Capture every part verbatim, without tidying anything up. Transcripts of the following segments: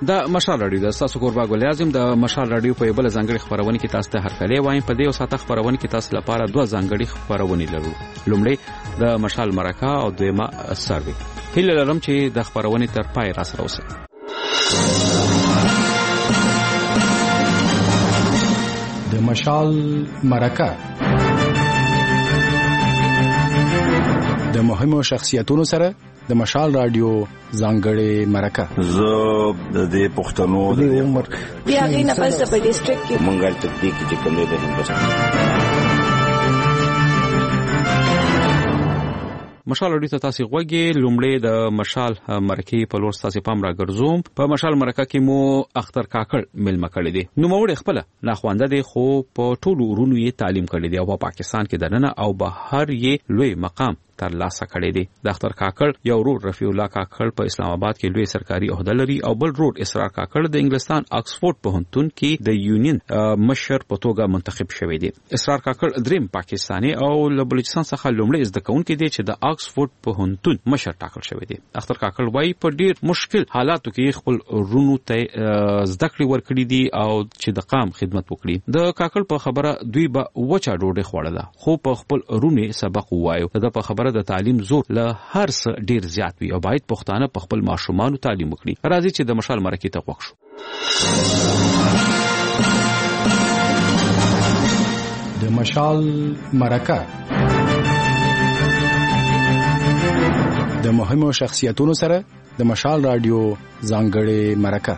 د مشال رادیو د تاسو کوربا ګل اعظم د مشال رادیو په بل ځانګړي خبرونه کې تاسو ته هرکلی وایم. په دې او ساته خبرونه کې تاسو لپاره دوه ځانګړي خبرونه لرو. لومړی د مشال مرکه او دویمه سروي. هیله لرم چې د خبرونه تر پای را سره اوسئ. د مشال مرکه د مهمو شخصیتونو سره د مشال رادیو ځانګړې مرکه. زه د دې پښتنو د عمر بیا غي نه پس په ډیسټریکټ کې منګل تدقیق چې کوم دی د هندوستان مشال رادیو ته تاسو غوږی. لومړی د مشال مرکه په لور تاسو پام را ګرځوم. په مشال مرکه کې مو اختر کاکړ ملما کړی دی. نو موړ خپل ناخوانده دی خو په ټولو ورونو یې تعلیم کړی دی او په پاکستان کې دننه او بهر یې لوی مقام تر لاسه کړی دی. د اختر کاکړ یو ورور رفیع الله کاکړ په اسلام آباد کې لوی سرکاري عہده لري او بل ورور اسرار کاکړ د انګلستان آکسفورد پوهنتون کې د یونین مشر په توګه منتخب شوی دی. اسرار کاکړ دریم پاکستاني او له بلوچستان څخه لومړی زده کوونکی دی چې د آکسفورد پوهنتون مشر ټاکل شوی دی. اختر کاکړ وايي په ډیر مشکل حالاتو کې خپل رونو ته زده کړې ورکړي دي او چې د قام خدمت وکړي. د کاکړ په خبره دوی به وچا ډوډۍ خوړله خو په خپل رونو سبق وایو. د په خبره د تعلیم زور له هر څه ډیر زیات وي او باید پښتانه په خپل ماشومانو تعلیم وکړي. راځي چې د مشال مرکه ته وښو. د مشال مرکه د مهمو شخصیتونو سره د مشال رادیو ځانګړې مرکه.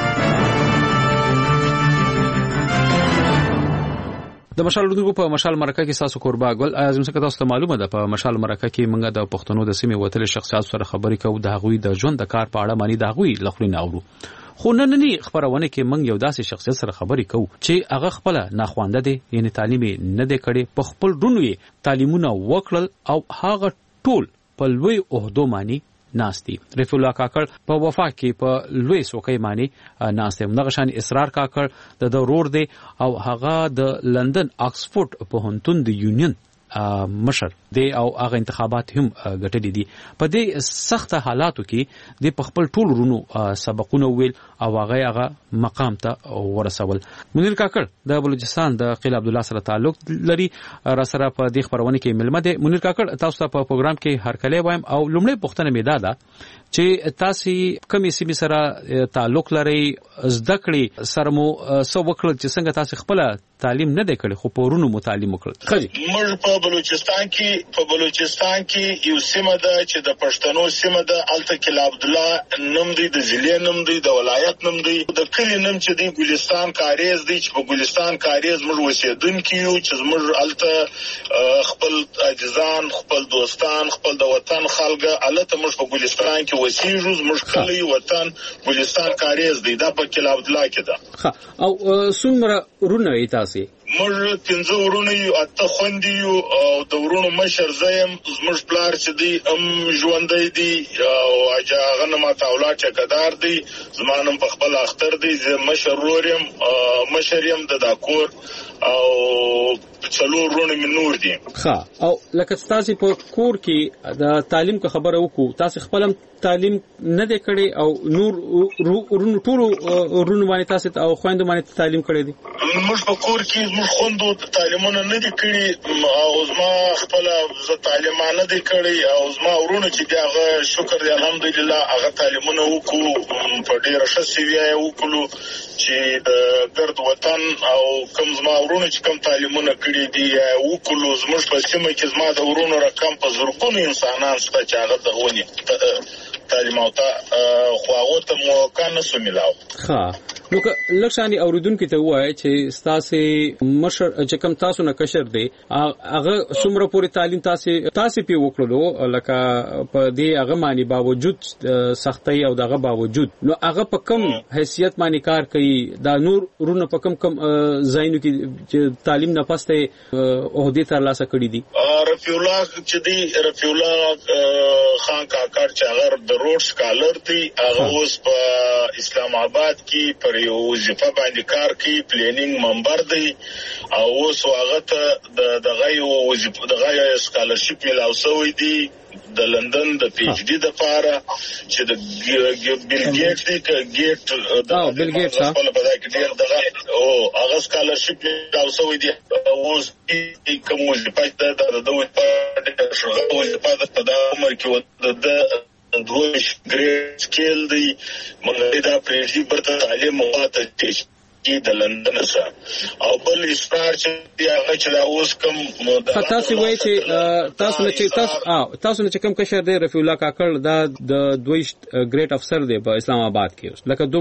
د مشال رادیو په مشال مرکه کې تاسو کوربا ګل اعظم څخه تاسو ته معلومه ده. په مشال مرکه کې موږ د پښتنو د سیمې وتل شخصیت سره خبرې کوو. د هغوی د ژوند د کار په اړه معنی د هغوی لخرین اورو. خو نننی خبرونه کې موږ یو داسې شخصیت سره خبرې کوو چې هغه خپل ناخوانده دي، یعنی تعلیم نه دی کړي، په خپل رونو یې تعلیمونه وکړل او هغه ټول په لوی عہدو معنی ناشتي. رفیع الله کاکړ په وفا کې په لوی سوکۍ معنی ناشته. دغه شان اسرار کاکړ د ضرور دی او هغه د لندن آکسفورد پوهنتون د یونین مشر دی او هغه انتخابات هم ګټلې دي. په دې سخت حالاتو کې د خپل ټول رونو سبقونه ویل او هغه هغه مقام ته ورسول. منیر کاکړ د بلوچستان د قیل عبد الله سره تعلق لري. را سره په دې خبرونه کې ملمه ده. منیر کاکړ تاسو ته په پروګرام کې هرکلی وایم او لومړی پوښتنه مې دا ده چې تاسو کومې سیمې سره تعلق لري، زده کړې سره مو څه وکړل چې څنګه تاسو خپل تعلیم نه دی کړی خو په ورونو مو تعلیم وکړل؟ خځې موږ په بلوچستان کې په بلوچستان کې یو سیمه ده چې د پښتنو سیمه ده. الته کې عبد الله نوم دی، د ضلع نوم دی، د ولایت نوم دی، د کلی نوم چې دی ګلستان کاریز دی چې په ګلستان کاریز موږ اوسېدونکي یو چې موږ الته خپل عزیزان، خپل دوستان، خپل د وطن خلګه الته موږ په ګلستان کې اوسېږو. موږ کلی وطن ګلستان کاریز دی، دا په کې عبد الله کې ده. او څومره ورونه یې تاسو؟ موږ پنځه ورونه یو، اته خوندې یو او د ورونو مشر زیم. زموږ پلار چې دی ام ژوندی دی او اجا غنه ما تاولا چکدار دی. زما نوم په خپل اختر دی. زه مشر ورور یم، مشر یم د داکور او څلور ورونه مې نور دي. ښه، او لکه تاسو په کور کې د تعلیم کو خبره وکړو، تاسو خپل تعلیم نه دی کړی او نور ورونو ټول ورونو باندې تاسو او خويندو باندې تعلیم کړی دی؟ موږ په کور کې موږ خوندو تعلیمونه نه دي کړی او زما خپل ز تعلیم نه دي کړی او زما ورونو چې هغه شکر دی الحمدلله هغه تعلیمونه وکړو په ډیره ښه سیویه وکړو چې د ګرد وطن او کوم زما ورونو چې کوم تعلیمونه کړی دي وکړو. زموږ په سیمه کې زما د ورونو رقم په زرګونو انسانان شته چې هغه دغونی تعلیم او ته خو هغه ته موقع نه سو ملاو. ښه، نو که لکشاني اوریدونکو ته وایي چې تاسو مشر چې کوم تاسو نه کشر دی هغه څومره پوری تعلیم تاسو تاسو پی وکړلو لکه په دې هغه معنی باوجود سختي او دغه باوجود نو هغه په کم حیثیت باندې کار کوي؟ دا نور ورونه په کم کم زاینو کې چې تعلیم نه پسته عہده تر لاسه کړی دي؟ رفیع الله چې دی رفیع الله خان کاکړ چې هغه د روډ سکالر دی، هغه اوس په اسلام آباد کې پر پر یو وظیفه باندې کار کوي پلانینګ ممبر دی او اوس هغه ته د دغه یو وظیفه دغه سکالرشپ ملاو شوی دی د لندن د پی ایچ ډي د لپاره چې د بیل ګیټس دی ګیټ د بیل ګیټس په لپاره کې ډیر دغه او هغه سکالرشپ ملاو شوی دی اوس کوم وظیفه ده د دوی په شغل وظیفه ده د عمر کې د دوه ګریډ سکیل دی مونږ دا پریږدي برته تعلیم مواته چې د لندن سره او بل اسپار چې هغه چې دا اوس کوم تاسو وایي چې تاسو نه چې تاسو تاسو نه چې کوم کشر دی رفیع الله کاکړ دا د دوی ګریډ افسر دی په اسلام آباد کې لکه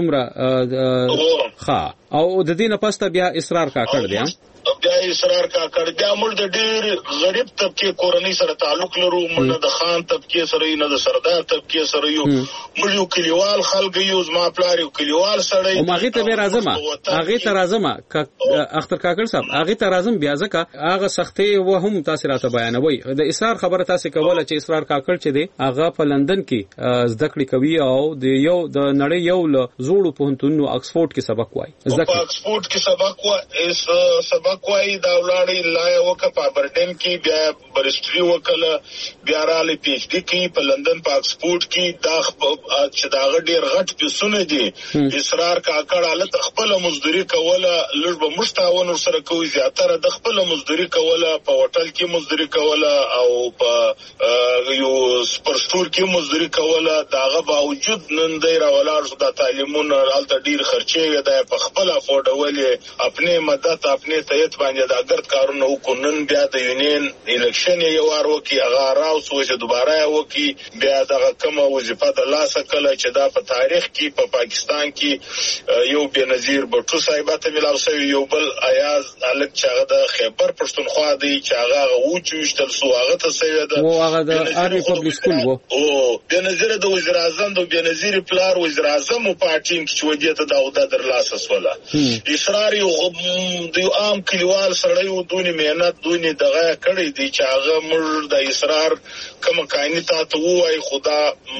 دومره ښه او د دې نه پسته بیا اصرار کاکړ دی بیا اصرار کاکړ بیا موږ د ډېر غریب طبقه کورنۍ سره تعلق لرو موږ د خان طبقه سره نه د سردار طبقه سره یو موږ یو کلیوال خلک یو زما پلار یو کلیوال سره او ماغي ته به راځم هغه ته راځم اختر کاکړ صاحب هغه ته راځم بیا ځکه هغه سختي و هم تاسو راته بیانوي د اصرار خبره تاسو کوله چې اصرار کاکړ چې دی هغه په لندن کې زده کړې کوي او د یو د نړۍ یو له زوړو پوهنتونونو آکسفورد کې سبق وایي زده په آکسفورد کې سبق وایي سبق کوي دا ولاړی لای وکړه په برټن کې بیا برسټري وکړه بیا را لې پی ایچ ډي کې په لندن په آکسفورد کې دا چې دا غډیر غټ پیسونه دي اصرار کاکړ حالت خپل مزدوري کوله لږ به مشتاون سره کوي زیاتره د خپل مزدوري کوله په هوټل کې مزدوري کوله او په یو سپر سټور کې مزدوري کوله داغه باوجود نن دی را ولاړ شو د تعلیمونو حالت ډیر خرچې دی په خپل افورډول خپل مدد خپل ته باندې د اګرد کارونه وکړن بیا د یونین الیکشن یو وار وکي هغه راو سو چې دوباره وکي بیا د کومه وظیفه د لاسه کله چې دا په تاریخ کې په پا پاکستان کې یو بنظیر بټو صاحب ته ملاو شوی یو بل ایاز الک چې هغه د خیبر پښتونخوا دی چې هغه وچوشتل سو هغه ته سوی ده او هغه د ارمی پبلک سکول وو او بنظیر د وزیر اعظم د بنظیر پلار وزیر اعظم په پارټیم کې چې ودیته دا عہده در لاسه سوله اصرار یو د عام کلیوال سره یو دونی مهنت دونی دغه کړی دی چې هغه موږ د اصرار کوم کایني تاسو وای خدا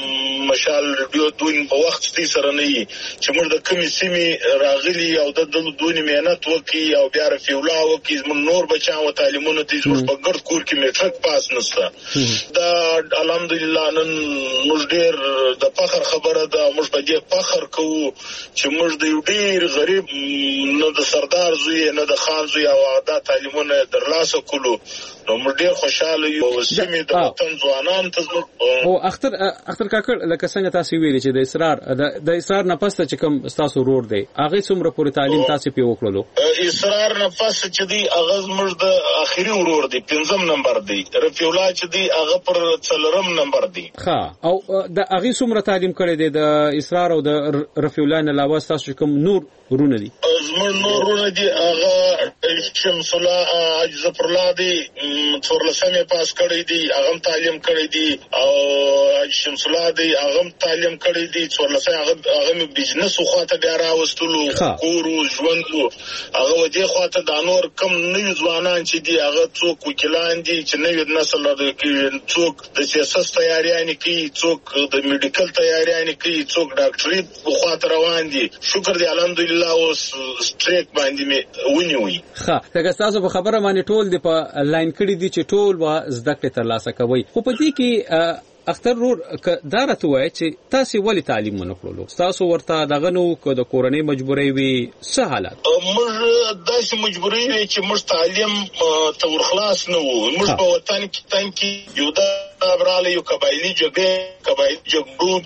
مشال ریډیو دون په وخت ستې سره نه یي چې موږ د کمی سیمه راغلي او د دونی مهنت وکي او بیا رفیع الله وکي موږ نور بچاو تعلیمونو ته زموږ په ګرد کور کې میټرک پاس نشته دا الحمدلله نن موږ ډیر د فخر خبره ده موږ په دې فخر کوو چې موږ د یو ډیر غریب نه د سردار زوی نه د خان زوی او دا تعلیمونه درلاسه کولو نو موږ ډیر خوشاله یو سیمه د وطن ځوانان ته او اختر اختر کاکړ لکه څنګه تاسو ویلي چې د اصرار د اصرار نه پسته چې کوم تاسو رور دی هغه څومره پوره تعلیم تاسو په وکړلو اصرار نه پسته چې دی هغه موږ د اخیری ورور دی پنځم نمبر دی رفیع الله چې دی هغه پر څلورم نمبر دی ښه او د هغه څومره تعلیم کړی دی د اصرار او د رفیع الله نه علاوه تاسو کوم نور ورونه دي زموږ نورونه دي هغه شمس الله ظفر الله دی څورلسمه پاس کړی دی هغه تعلیم کړی دی او شمس الله دی هغه تعلیم کړی دی څورلسمه هغه هغه بزنس خو ته بیا راوستلو کورو ژوندو هغه وجه خو ته د نور کم نوی ځوانان چې دی هغه څوک وکیلان دي چې نوی نسل لري څوک د سیاست تیاریان کوي څوک د میډیکل تیاریان کوي څوک ډاکټري خو ته روان دي شکر دی الحمدلله اوس سټریک باندې مې ونیوي ښه دا تاسو په خبره باندې ټول دی په لاین کړی دي چې ټول وا زده کړې تر لاسه کوي خو په دې کې اختر رور دارته وای چې تاسو ولې تعلیم نه کړلو تاسو ورته دغه نو د کورنۍ مجبورۍ وي څه حالت موږ داسې مجبورۍ وي چې موږ تعلیم تور خلاص نه وو موږ په وطن کې تانکي یو دا براله یو قبایلی جګړه قبایلی جګړو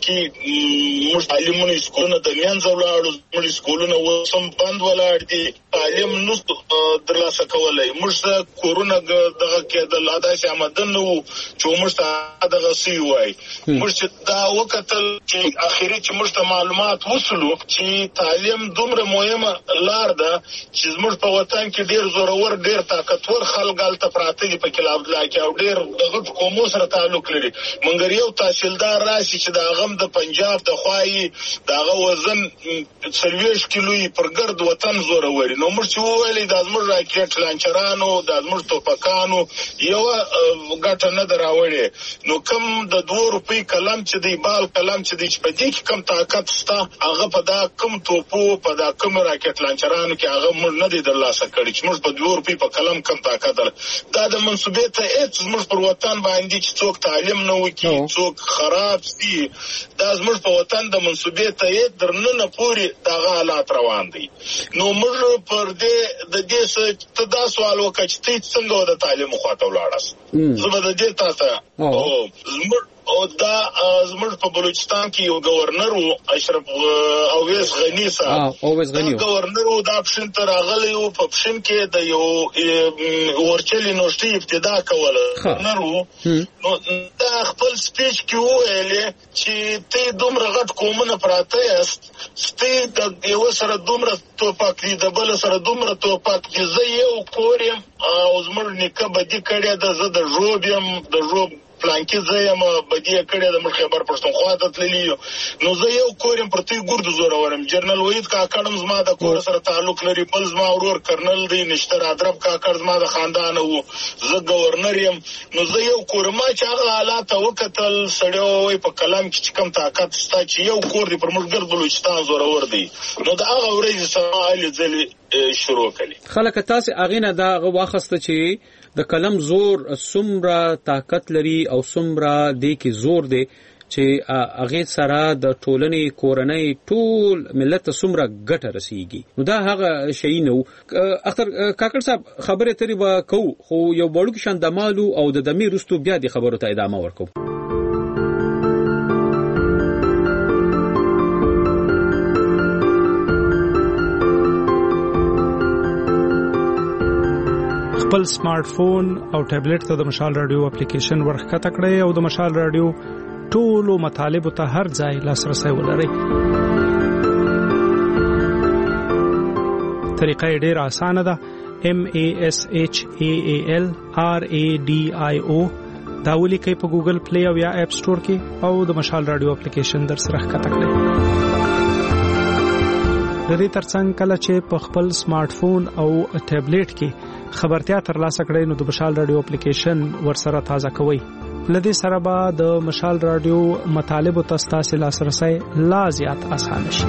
کې موږ تعلیمونه سکولونه د میانځ ولاړو موږ سکولونه وسم بند ولاړ دي تعلیم نو درلاسه کولای موږ کورونا دغه کې د لاده شامدن نو چې موږ دغه سی وای موږ دا وکتل چې اخیری چې موږ معلومات وصلو چې تعلیم دومره مهمه لار ده چې موږ په وطن کې ډیر زورور ډیر طاقتور خلک غلطه پراته دي په کلاب لا کې او ډیر دغه قومو سره تعلق لري منګر یو تحصیلدار راشي چې دا غم د پنجاب د خوای داغه وزن څلويش کیلوې پر ګرد وطن زوروري نو موږ چې وویلې د زموږ راکټ لانچرانو د زموږ توپکانو یو ګټه نه دراوړي نو کم د دوه روپۍ کلم چې دی بال کلم چې دی چې په دې کې کم طاقت شته هغه په دا کم توپو په دا کم راکټ لانچرانو کې هغه موږ نه دی ترلاسه کړی چې موږ په دوه روپۍ په کلم کم طاقت در دا د منسوبې ته هیڅ زموږ پر وطن باندې چې څوک تعلیم نه وکړي څوک خراب سي دا زموږ په وطن د منسوبې ته یې درننه پورې دغه حالات روان دي نو موږ پر دې د دې څه ته دا سوال وکړ چې ته څنګه د تعلیم خواته ولاړاست زه به د دې تاسو او زموږ او دا زموږ په بلوچستان کې یو گورنر وو اشرف اویس غنی صاحب اویس غنی گورنر وو دا پښین تر راغلی وو په پښین کې د یو ورچلي نوشتي ابتدا کوله گورنر وو نو دا خپل سپیچ کې وویل چې ته دومره غټ قومونه پراته یاست ستې د یو سره دومره توپک دي د بل سره دومره توپک دي زه یو کورم او زموږ نیکه بدي کړی د زه د ژوب یم د ژوب پلانکی زیم بدی کړه د مخ خبر پښتونخوا ته تللی نو زه یو کورم پرتی ګورد زوره ورم جنرال وحید کاکړم زما د کور سره تعلق لري بل زما ورور کرنل دی نشتر ادرب کاکړ زما د خاندان وو زه گورنر یم نو زه یو کورم چې هغه حالات وکتل سړیو په کلام کې کم طاقت ستا چې یو کور دی پر موږ ګرد بلوچستان زوره ور دی نو دا هغه ورځ سماعي ځلې شروع کړي خلک تاسو اغینه دا واخسته چې د کلم زور سمرا طاقت لري او سمرا د کی زور دی چې هغه سره د ټولنې کورنۍ ټول ملت سمرا ګټه رسیږي نو دا هغه شی نو اختر کاکړ صاحب خبره تری با کو خو یو بړو کې شان د مالو او د دمي رستو بیا د خبرو ته ادامه ورکو خپل سمارټ فون او ټابلیټ ته د مشال رادیو اپلیکیشن ورخته کړئ او د مشال رادیو ټولو مطالب ته هر ځای لاسرسي ولرئ. طریقه ډېره اسانه ده. M A S H A A L R A D I O دا ولیکئ په ګوګل پلی او یا اپ سٹور کې او د مشال رادیو اپلیکیشن در سره ښکته کړئ. د دې ترڅنګ کله چې په خپل سمارټ فون او ټابلیټ کې خبرتیا ترلاسه کړئ نو د مشال رادیو اپلیکیشن ورسره تازه کوئ. لدې سره به د مشال رادیو مطالب او تاسو لاسرسي لا زیات آسان شي.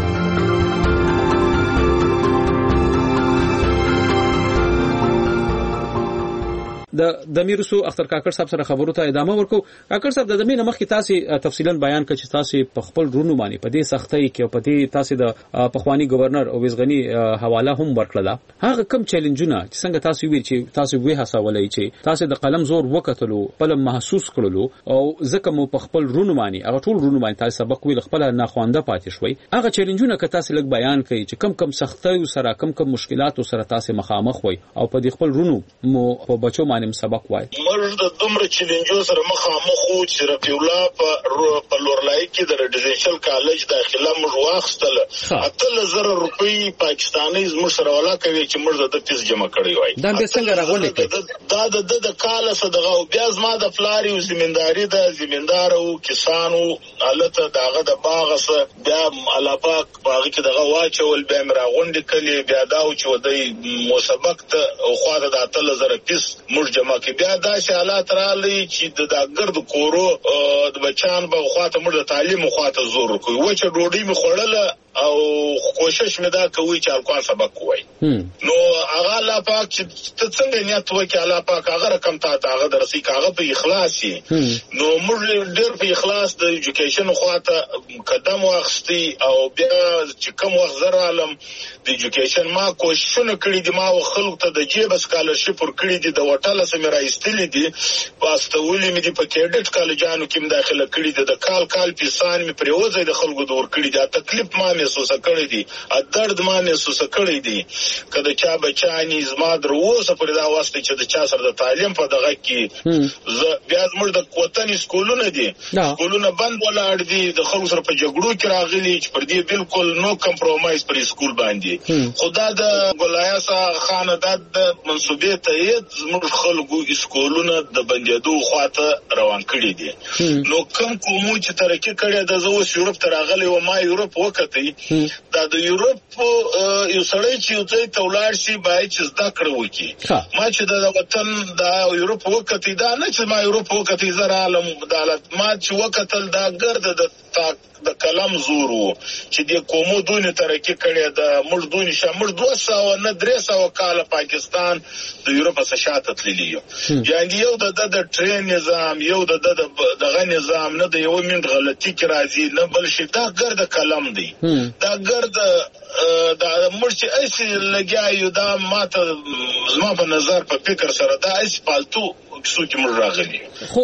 د د میرسو اختر کاکړ صاحب سره خبرو ته ادامه ورکو. کاکړ صاحب د دمه مخ کې تاسو تفصیلا بیان کړئ چې تاسو په خپل رونو باندې په دې سختۍ کې او په دې تاسو د پخوانی گورنر او وزغنی حواله هم ورکړه. هغه کم چیلنجونه چې څنګه تاسو ویل چې تاسو وې حسابولای چې تاسو د قلم زور وکټلو په محسوس کړلو او ځکه مو په خپل رونو باندې هغه ټول رونو باندې تاسو سبق ویل خپل نه خوانده پاتې شوي. هغه چیلنجونه که تاسو لږ بیان کړئ چې کم کم سختۍ سره کم کم مشکلات سره تاسو مخامخ وي او په دې خپل رونو مو په بچو باندې سبق وای. موږ د دومره چیلنجو سره مخامخ وو چې رفیع الله په په لورلای کې د ریزیدنشل کالج داخله موږ واخستل اتل زر روپۍ پاکستاني زموږ سره ولا کوي چې موږ د فیس جمع کړی وای. دا به څنګه راغلی دا د د کال سره دغه بیا زما د فلاری او زمینداری د زمیندار او کسانو حالت دغه د باغ سره بیا علاپاک باغ کې دغه واچول بیا مرا غونډه کلی بیا دا او چې ودی مسابقه او خو د اتل زر فیس موږ جمع کې بیا دا حالات رالی چې د ګرد کورو د بچان په خواته موږ د تعلیم خواته زور کوي و چې ډوډۍ می خوړله او کوشش مې دا کوي چې الکوان سبق کوی. نو هغه لا پاک چې څنګه نیت وکړي الله پاک هغه رقم ته هغه درسي هغه په اخلاصي نو موږ ډېر په اخلاص د ایجوکیشن خواته قدم واخستي او بیا چې کوم وخت زر عالم د ایجوکیشن ما کوششونه کړی دي ما خلکو ته د جیب سکالرشپ ور کړی دي د وټاله سمې راایستلې دي واستولې مې دي په کېډټ کالجانو کې داخله کړی دي د کال کال پیسان مې پریوځي د خلکو دور کړی دي تکلیف ما محسوس کړی دي ا درد ما محسوس کړی دي کله چا بچانی زما دروسه پر دا واسطه چې د چا سره د تعلیم په دغه کې بیا موږ د کوتنی سکولونه دي سکولونه بند ولاړ دي د خلکو سره په جګړو کې راغلي چې پر دې بالکل نو کمپرومایز پر سکول باندې خدا د ګلایاسا خاندان د منسوبې ته زموږ خلکو سکولونه د بندیدو خواته روان کړی دي. نو کوم کوم چې ترقی کړی د زو یورپ ته راغلي او ما یورپ وکړی دا د یورپ یو سړی چې یو ځای ته ولاړ شي باید چې زده کړه وکړي. ما چې د وطن د یورپ وکړې دا نه چې ما یورپ وکړې زه رالم عدالت ما چې وکتل دا ګرد د د کلم زور وو چې د قومو دونې ترقي کړې د موږ دونې شامل دوه سوه نه درې سوه کاله پاکستان د یورپ څخه شاته تللی یو. یعنې یو د د ټرین نظام یو د دغه نظام نه د یو منټ غلطي کې راځي نه بل شي دا ګرد کلم دی. دا ګرد دا موږ چې ایسې لګیا یو دا ماته زما په نظر په فکر سره دا ایسې پالتو کیسو کې موږ راغلي.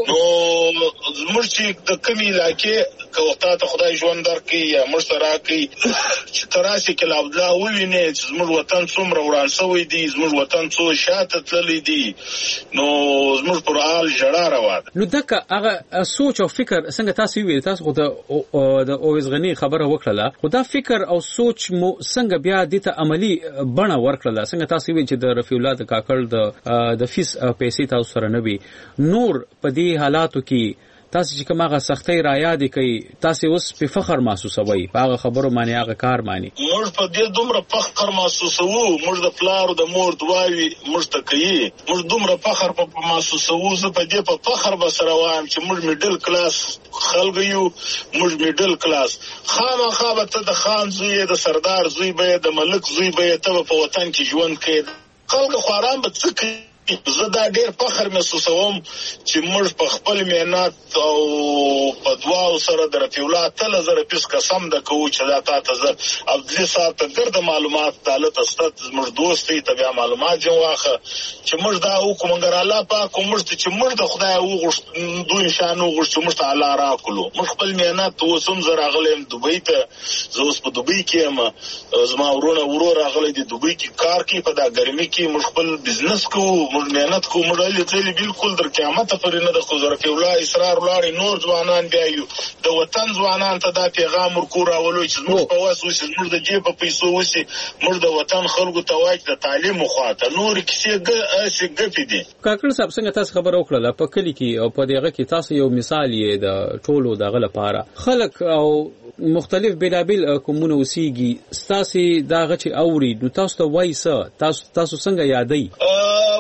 نو موږ چې د کومې علاقې که وخته ته خدای ژوند درکړي یا موږ ته راکړي چې ته راسې کله عبدالله ووینې چې زموږ وطن څومره وران شوی دی زموږ وطن څو شاته تللی دی نو زموږ پر حال ژړا روانه. نو دغه هغه سوچ او فکر څنګه تاسو ویل تاسو خو د اویس غنی خبره وکړه خو دا فکر او سوچ مو څنګه بیا د ته عملی بڼه ورکړه څنګه تاسو ویل چې د رفیع الله د کاکړ د د فیس پیسې تاسو سره نه وي نور په دې حالاتو کې تاسو چې کومه سختي را یاد کړئ تاسو اوس په فخر محسوسوي په هغه خبرو معنی هغه کار معنی موږ په دې دومره فخر محسوسوو موږ د پلار د مور دواوي موږ ته کوي موږ دومره فخر په محسوسوو زه په دې په فخر به سره وایم چې موږ میډل کلاس خلک یو موږ میډل کلاس خامخا به ته د خان زوی د سردار زوی به د ملک زوی به ته په وطن کې ژوند کوي خلک خو آرام به څه کوي. زه دا ډېر فخر محسوسوم چې موږ په خپل مهنت او په دعاو سره د رفیع الله تله زره پیس قسم ده کوو چې دا تا ته زه عبدالي صاحب ته ګرده معلومات دالت استه زموږ دوست دی ته بیا معلومات جن واخه چې موږ دا وکړو مګر الله پاک موږ ته چې موږ د خدای وغوښت دوی نشان وغوښت چې موږ ته الله راکړو موږ خپل مهنت اوس هم زه راغلی یم دوبۍ ته زه اوس په دوبۍ کې یم زما ورونه ورور راغلی دی دوبۍ کې کار کوي په دا ګرمي کې موږ خپل بزنس کوو مهنت کو مړالي ځلې بالکل در قیامت پرې نه د خو رفیع الله اصرار ولاړ نور ځوانان بیا یو د وطن ځوانان ته دا پیغام ورکو راولو چې موږ په واس وسې موږ د جیب په پیسو وسې موږ د وطن خلکو ته وایي د تعلیم مخاطه نور کیسې ګ ګپې دي. کاکړ صاحب څنګه تاسو خبر وکړه په کلی کې او په دغه کې تاسو یو مثال یې د ټولو دغه لپاره خلک او مختلف بلابل کومونه وسیږي ستاسي داغه چې اوري نو تاسو ته وایي څه تاسو تاسو څنګه یادای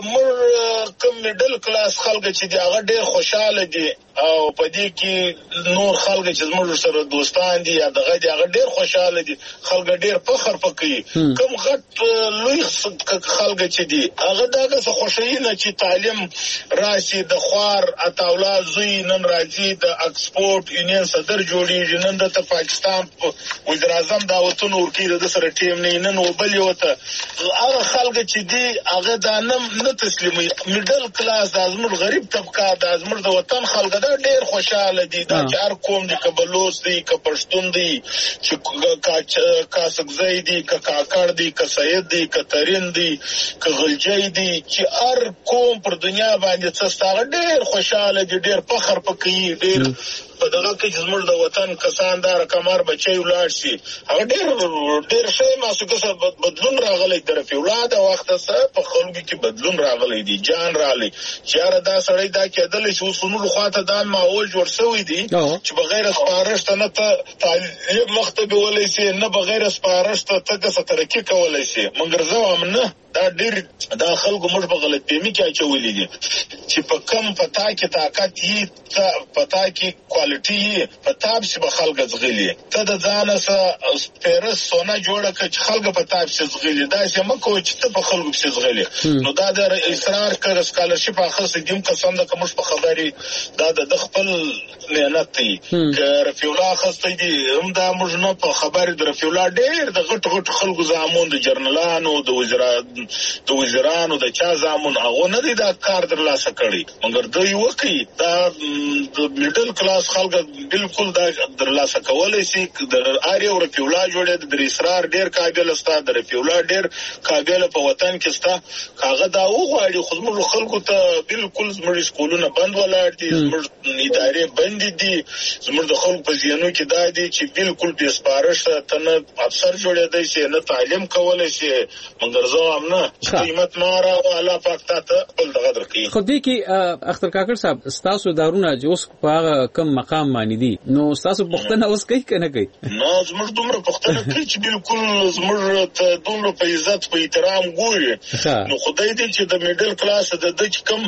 کوم میډل کلاس خلک چې دی هغه ډېر خوشاله دي او په دې کې نور خلک چې زموږ سره دوستان دي یا دغه دی هغه ډېر خوشاله دي خلک ډېر فخر پکوي کوم غټ لوی خلک چې دي هغه دغه څه خوشحالي نه چې تعلیم راشي د خوار اتاولا زوی نن راځي د اکسپورت یونین صدر جوړیږي نن د پاکستان وزیر اعظم دا وطن ورکی د سره ټیم نه نن وبل یو ته هغه خلک چې دي هغه دا نه تسلیمي میډل کلاس د ازمر غریب طبقه د ازمر د وطن خلک دا ډېر خوشاله دي دا چې هر کوم دي که بلوچ دي که پښتون دي چې کاسکزی دي که کاکړ دي که سید دي که ترین دي که غلجی دي چې هر کوم پر دنیا باندې څه ستاره ډېر خوشاله دي ډېر فخر پکوي ډېر په دغه کې چې زموږ د وطن کسان دا رقمار بچي ولاړ شي هغه ډېر ډېر شی محسوسه بدلون راغلی د رفیع الله د وخت سره په خلکو کې بدلون راغلی دی جان راغلی چې دا سړی دا کېدلی چې اوس نور خواته دا ماحول جوړ شوی دی چې بغیر سپارښت نه ته تعلیم مخته ویلی شي نه بغیر سپارښت ته څه ترقي کولی شي مګر زه هم نه دا ډېر دا خلکو موږ په غلط فهمي کې اچولي دي چې په کم پتا کې طاقت یې پتا کې کوالټي یې پتا به به خلک زغلي ته د ځان سره سپیرس سونه جوړه کړ چې خلک په تاب شي زغلي دا چې مکو چې ته په خلکو شي زغلي نو دا د اصرار کړ سکالرشپ اخص دیم قسم د کوم په خبري دا د خپل مهنت دی که رفیع الله خسته دي هم دا موږ نه په خبري د رفیع الله ډېر د غټ غټ خلکو زامون د جرنالانو د وزرا د وزیرانو د چا زامون هغه نه دي دا کار درلاسه کړي مګر دوی وکي دا د میډل کلاس خلک بالکل دا درلاسه کولای شي د اړیو رفیع الله جوړې د اصرار ډېر قابل استا د رفیع الله ډېر قابل په وطن کې استا هغه دا وغواړي خو موږ خلکو ته بالکل زموږ سکولونه بند ولاړ دي زموږ ادارې بند دي زموږ د خلکو په ځینو کې دا دي چې بالکل د سپارښت ته نه افسر جوړېدای شي نه تعلیم کولای شي مګر زه هم نه قیمت مارا او الله پاک ته خپل دغه درکې خو دې کې اختر کاکړ صاحب ستاسو دارونه چې اوس په هغه کم مقام معنی دي نو تاسو پښتنه اوس کوي کنه کوي نو زموږ دومره پښتنه کوي چې بالکل زموږ ته دومره په عزت په احترام ګوري نو خدای دې چې د میډل کلاس د د کم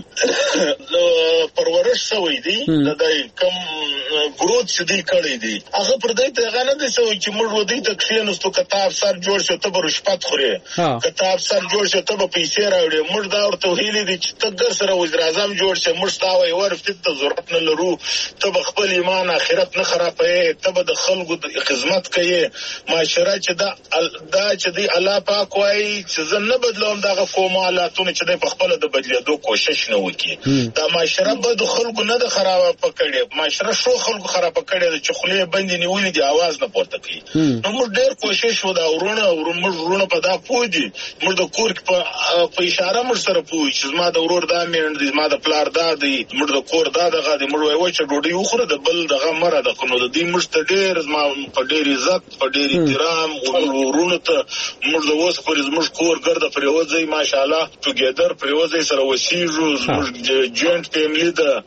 پرورش شوی دی د دای کم ګروت چې دی کړی دی هغه پر دې ته غنه دي چې موږ ودی ته کښینستو کتاب سر جوړ شو ته برشپت خوري کتاب سر جوړ شو ته په پیسې راوړي موږ دا ورته ویلي دي چې ته ګر سره وزیر اعظم جوړ شې موږ تاوي ورفت ته ضرورت نه لرو ته خپل ایمان اخرت نه خرابې ته د خلکو خدمت کوي معاشره چې دا دا چې دی الله پاک وایي چې زه نه بدلوم دا کوم حالاتونه چې په خپل د بدلیدو کوشش نه وکړي دا معاشره به د خلکو نه د خراب پکړي معاشره شو خلکو خراب پکړي چې خلې بندي نیولې دي आवाज نه پورته کوي نو موږ ډېر کوشش ودا ورونه ورونه ورونه په دا پوجي موږ د کور په په اشاره موږ سره پوي چې ما د ورور دا مېند دي ما د پلار دا دي موږ د کور دا دغه دي موږ وایو چې ډوډۍ وخوره د بل دغه مره د کنو د دې موږ ته ډېر ما په ډېر عزت په ډېر احترام ورونه ته موږ د اوس پر موږ کور ګرځه پریوځي ماشاءالله توګیدر پریوځي سره وسیجو موږ جوینټ فیملی ده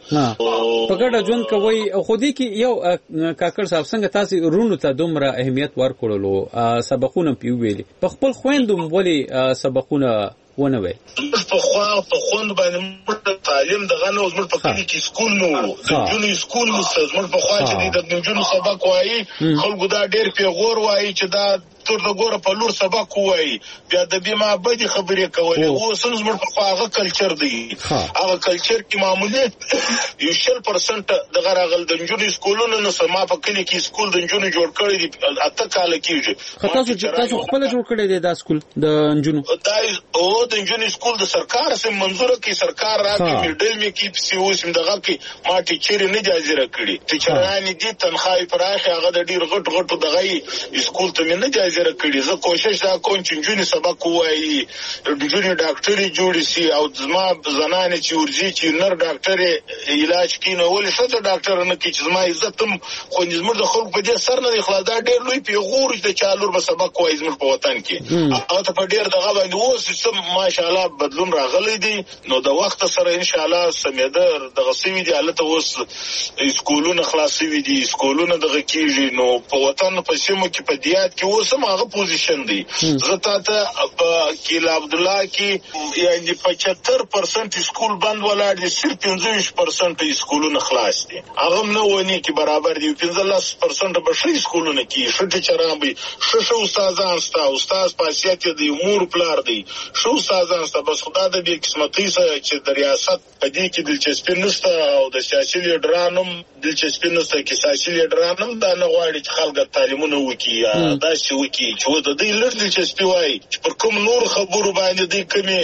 په ګډه ژوند کوي خو دې کې یو کاکړ صاحب څنګه تاسو رونو ته دومره اهمیت ورکړلو سبقونه پیویلي په خپل خويندوم ولي سبقونه ونه وي په خوا په خوند باندې تعلیم دغه نو زموږ په کلی کې سکول نو جونی سکول نو زموږ په خوا چې د جونو سبق وایي خلکو دا ډېر پیغور وایي چې دا تر د ګوره په لور سبق وایي بیا د بیمه بدی خبرې کولې او سن زموږ په خوا هغه کلچر دی هغه کلچر کې معمولی یو شل پرسنټ دغه راغل د جونی سکولونو نو سما په کلی کې سکول د جونو جوړ کړی دی اته کال کېږي تاسو تاسو خپل جوړ کړی دی دا سکول د جونو دا او د جونی سکول د سرکار سم منظور کی سرکار راکې میډل می کې سی اوس دغه کې ما ټیچر نه جایزه راکړي ټیچرانی دي تنخواه پراخه هغه د ډیر غټ غټ دغه سکول ته نه جایزه راکړي زه کوشش دا کوم چې جونی سبق وایي جونی ډاکټري جوړ شي او زما زنانه چې ورځي چې نر ډاکټر علاج کینو ولې څه ډاکټر نه کی چې زما عزت هم خو زموږ د خلکو په دې سر نه خلاص دا ډیر لوی پیغور د چالور په سبق وایي زموږ په وطن کې او ته په ډیر دغه باندې اوس ماشاءالله بدلون راغلی دی نو د وخت سره ان شاء الله سمیدر د غسوی دی الته اوس سکولونه خلاصوي دي سکولونه دغه کیږي نو په وطن په سیمو کې په دیات کې اوس هغه پوزیشن دی زه ته په کیلا عبد الله کې یعنی پچهتر پرسنټ سکول بند ولاړ دي صرف پنځه پرسنټ سکولونه خلاص دي هغه نه ونی کې برابر دي پنځه پرسنټ بشري سکولونه کې شټ چرامبي شش استادان ستا استاد پاسیات دي امور پلار دي شو استادان ستا بس خدا د دې قسمتي سره چې د ریاست په دې کې دلچسپي نشته او د سیاسي لیډرانو دلچسپي نشته کې سیاسي لیډرانو دا نه غواړي چې خلک تعلیمونه وکړي دا چې وکړي چې د دې لږ دلچسپي وایي چې پر کوم نور خبرو باندې دې کمی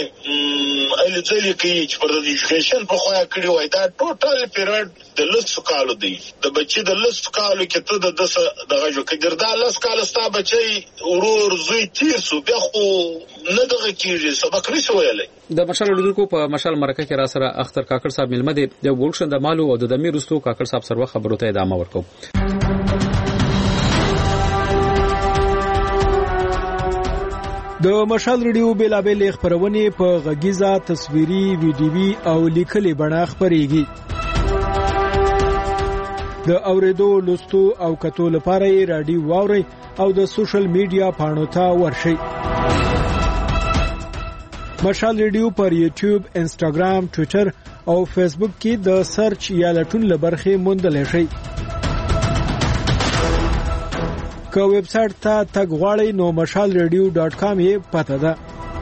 ال ځلې کوي چې پر د ایجوکیشن په خوا کړی وای دا ټوټل پیریډ د لسو کالو دی د بچي د لسو کالو کې ته د دغه دغه جو کې ګردا لس کال ستا بچي ورور زوی تیر سو بیا خو نه دغه کیږي سبق نشو ویلای د مشال لودونکو په مشال مرکه کې را سره اختر کاکړ صاحب ملمه دي د ورکشن د مالو او د دمیر رستو کاکړ صاحب سره خبرو ته ادامه ورکو د مشال ریډیو بیلابل خبرونه په غږیزه تصویري ویډیوي او لیکلي بڼه خبريږي د اوریدو لوستو او کتو لپاره یې رادیو واوري او د سوشل میډیا پاڼو ته ورشئ مشال ریډیو پر یوټیوب انسټاګرام ټوئیټر او فیسبوک کې د سرچ یا لټون لبرخه موندل شي که ویب سټ ته تګ غواړئ نو مشال ریډیو ډاټ کام یې پته ده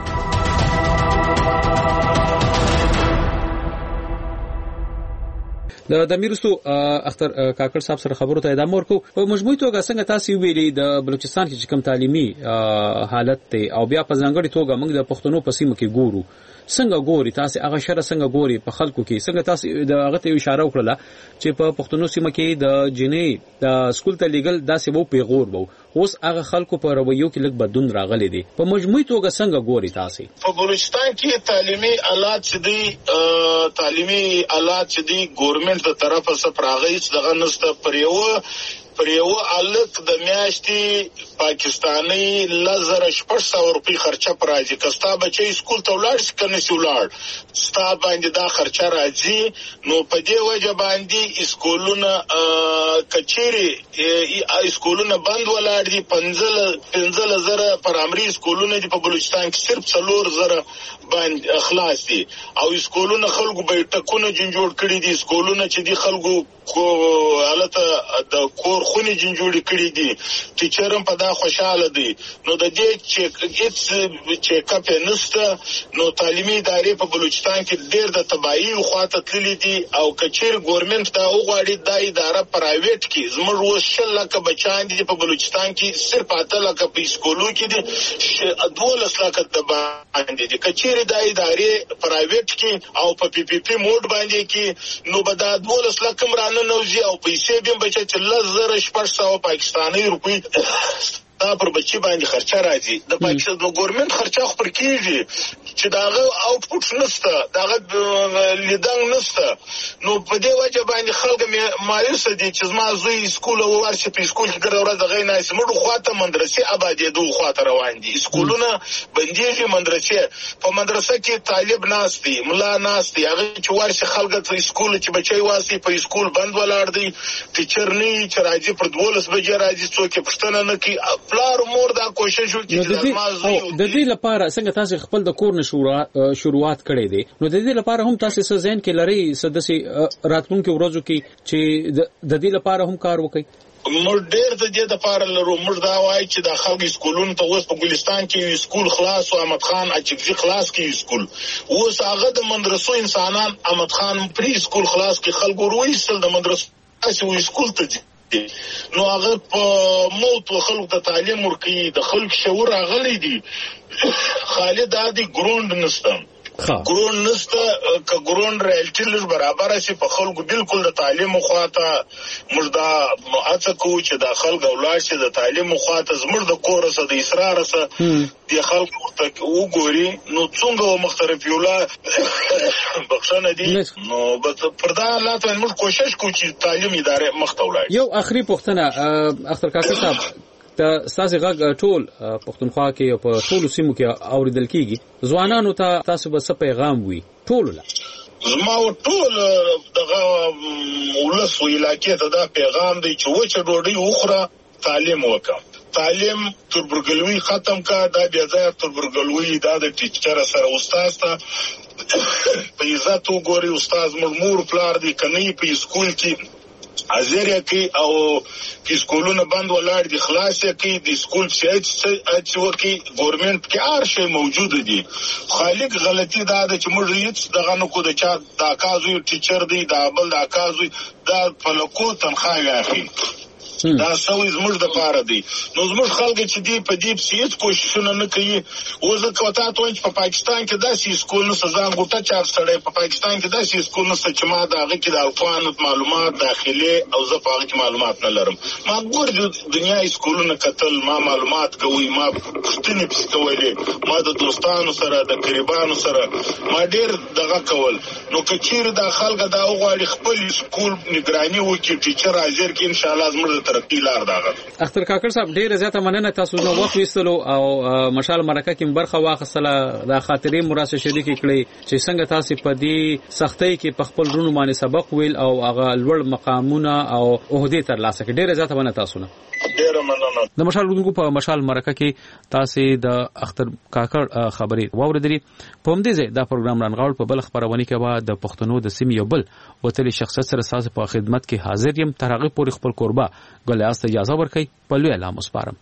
د دمیرستو اختر کاکړ صاحب سره خبرو ته ادامه ورکو په مجموعي توګه څنګه تاسو ویلي د بلوچستان کې کوم تعلیمي حالت ته او بیا په ځانګړي توګه موږ د پښتنو په سیمه کې ګورو څنګه ګوري تاسو هغه شر څنګه ګوري په خلکو کې څنګه تاسو د هغه ته اشاره وکړه چې په پښتنو سیمه کې د جنې د سکول ته لیګل داسې وو پیغور وو اوس هغه خلکو په رویو کې لږ بدلون راغلی دی په مجموعي توګه څنګه ګوري تاسو په بلوچستان کې تعلیمي آلات چې دي تعلیمي آلات چې دي ګورنمنت د طرفه څخه راغلي دغه نسته پر یو پر یو الک د میاشتې پاکستاني لزر شپږ سوه روپۍ خرچه پر راځي. کستا بچي سکول ته ولاړ شي کنه شي ولاړ ستا باندې دا خرچه راځي. نو په دې وجه باندې اسکولونه کچيري اسکولونه بند ولاړ دي. پنځه زره پرایمري اسکولونه دي په بلوچستان کې صرف څلور زره باندې خلاص دي او اسکولونه خلکو به ټکونه جن جوړ کړي دي. اسکولونه چې دي خلکو کو حالته د کور خونې جن جوړ کړي دي. ټیچرم په دا خوشاله دي. نو د دې چې هیڅ چیک اپ نشته. نو تعلیمي ادارې په بلوچستان کې ډېر د تباہي خواته تللي دي او کچیر ګورنمنت دا وغواړي دا اداره پرایویټ کې زموږ وشل لکه بچان دي په بلوچستان کې صرف اته لکه په اسکولو کې دي دولس لکه د باندې دي. کچیر دا ادارې پرایویټ کې او په پی پی پی موډ باندې کې نو به دا دولس لکه مرانه نوځي او پیسې به بچي چې لس زره شپږ سوه پاکستاني روپۍ دا پر بچي باندې خرچه راځي. د پاکستان د ګورنمنت خرچه خو پر کېږي چې داغه آوټپوټ نشته داغه لیدنګ نشته. نو په دې وجه باندې خلک مایوس دي چې زما زوی اسکول ورشي په اسکول کې ګرځي ورځ غي نه سمړو خواته مدرسې آبادېدو خواته روان دي. اسکولونه بنديږي مدرسې په مدرسه کې طالب ناس دي ملا ناس دي هغه چې ورشي خلک ته اسکول چې بچي واسي په اسکول بند ولاړ دي. ټیچر نه چې راځي پر دولس بجې راځي څوک پښتنه نه کوي. پلار مور دا کوشش وکړي چې مازه د دې لپاره څنګه تاسو خپل د کور نشورات شروعات کړې دي. نو د دې لپاره هم تاسو څه ذهن کې لري سدسي راتلونکو ورځو کې چې د دې لپاره هم کار وکړي؟ موږ ډېر د دې لپاره لرو. موږ دا وایي چې د خلک اسکولونو ته اوس په ګلستان کې اسکول خلاص او احمد خان اچکزي خلاص کې اسکول اوس هغه د مدرسو انسانان احمد خان پری اسکول خلاص کې خلک ورويستل د مدرسو اسو اسکول ته نو هغه په موت خلک د تعلیم ورکي د خلک شعور راغلي دي. خالد عادي ګروند نشته ګروند نشته ک ګروند ریالټي لږ برابر شي په خلکو بالکل د تعلیم خواته موږ دا اڅه کو چې د خلک اولاد شي د تعلیم خواته زموږ د کورسه د اصرار سره د خلکو ته وګوري. نو څنګه مختلف یولا بخښنه دي. نو پر دا الله ته موږ کوشش کوو چې تعلیم ادارې مخ ته ولاړ. یو اخري پوښتنه اختر کاکا صاحب ته تاسو غږ ټول پښتونخوا کې په ټولو سیمو کې اوریدل کیږي. ځوانانو ته تاسو به څه پیغام وي ټول له زما ټول دغه ولس علاقې ته دا پیغام دی چې وچه ډوډۍ وخوره تعلیم وکړه. تعلیم تربرګلوي ختم کا دا بیا ځای تربرګلوي دا د ټیچر سره استاد ته په عزت وګوري. استاد مور پلار دی کني په اسکول کې ازریه کې او په اسکولونو بند ولاړ دي خلاص کې د اسکول چې اچ وکي ګورنمنت کې هر شی موجود دي. خالق غلطي دا ده چې موږ هیڅ دغه نو کو د چا د کازوي ټیچر دی دا بل د کازوي دا په لکو تنخواه اخلي دا سوي زموږ د پاره دی. نو زموږ خلک چې دی په دې سیاست کوششونه نه کوي. وزه کوتا ته چې په پاکستان کې داسې اسکول نو سزا ګټه چار سړی په پاکستان کې داسې اسکول نو چې ما دا هغه کې د افغان معلومات داخلي او زه په هغه کې معلومات نه لرم. ما ګور د دنیا اسکولونو کتل ما معلومات کوي ما پښتنې پس کولې ما د دوستانو سره د قریبانو سره ما ډېر دغه کول. نو کچیر د خلک دا وغواړي خپل اسکول نگراني وکړي ټیچر حاضر کې ان شاء الله زموږ اختر کاکر صاحب ډیره زیاته مننه تاسو نو وخت وستلو او مشال مرکه کې برخه واخصله د خاطرې مراسم شریک کړي چې څنګه تاسو په دې سختۍ کې په خپل رونو باندې سبق ویل او هغه لوړ مقامونه او عہدې تر لاسه کې ډیره زیاته مننه تاسو نه ډیره مننه. د مشال لودونکو په مشال مرکه کې تاسو د اختر کاکر خبرې واوریدلې. په همدې ځای دا پروګرام رانغاړ په بل خبرونه کې به د پښتنو د سیمې یو بل وتلی شخصیت سره تاسو په خدمت کې حاضر یم. تر هغه پورې خپل قربا ګلیاست اجازه ورکړئ په لوی اعلان مسپارم.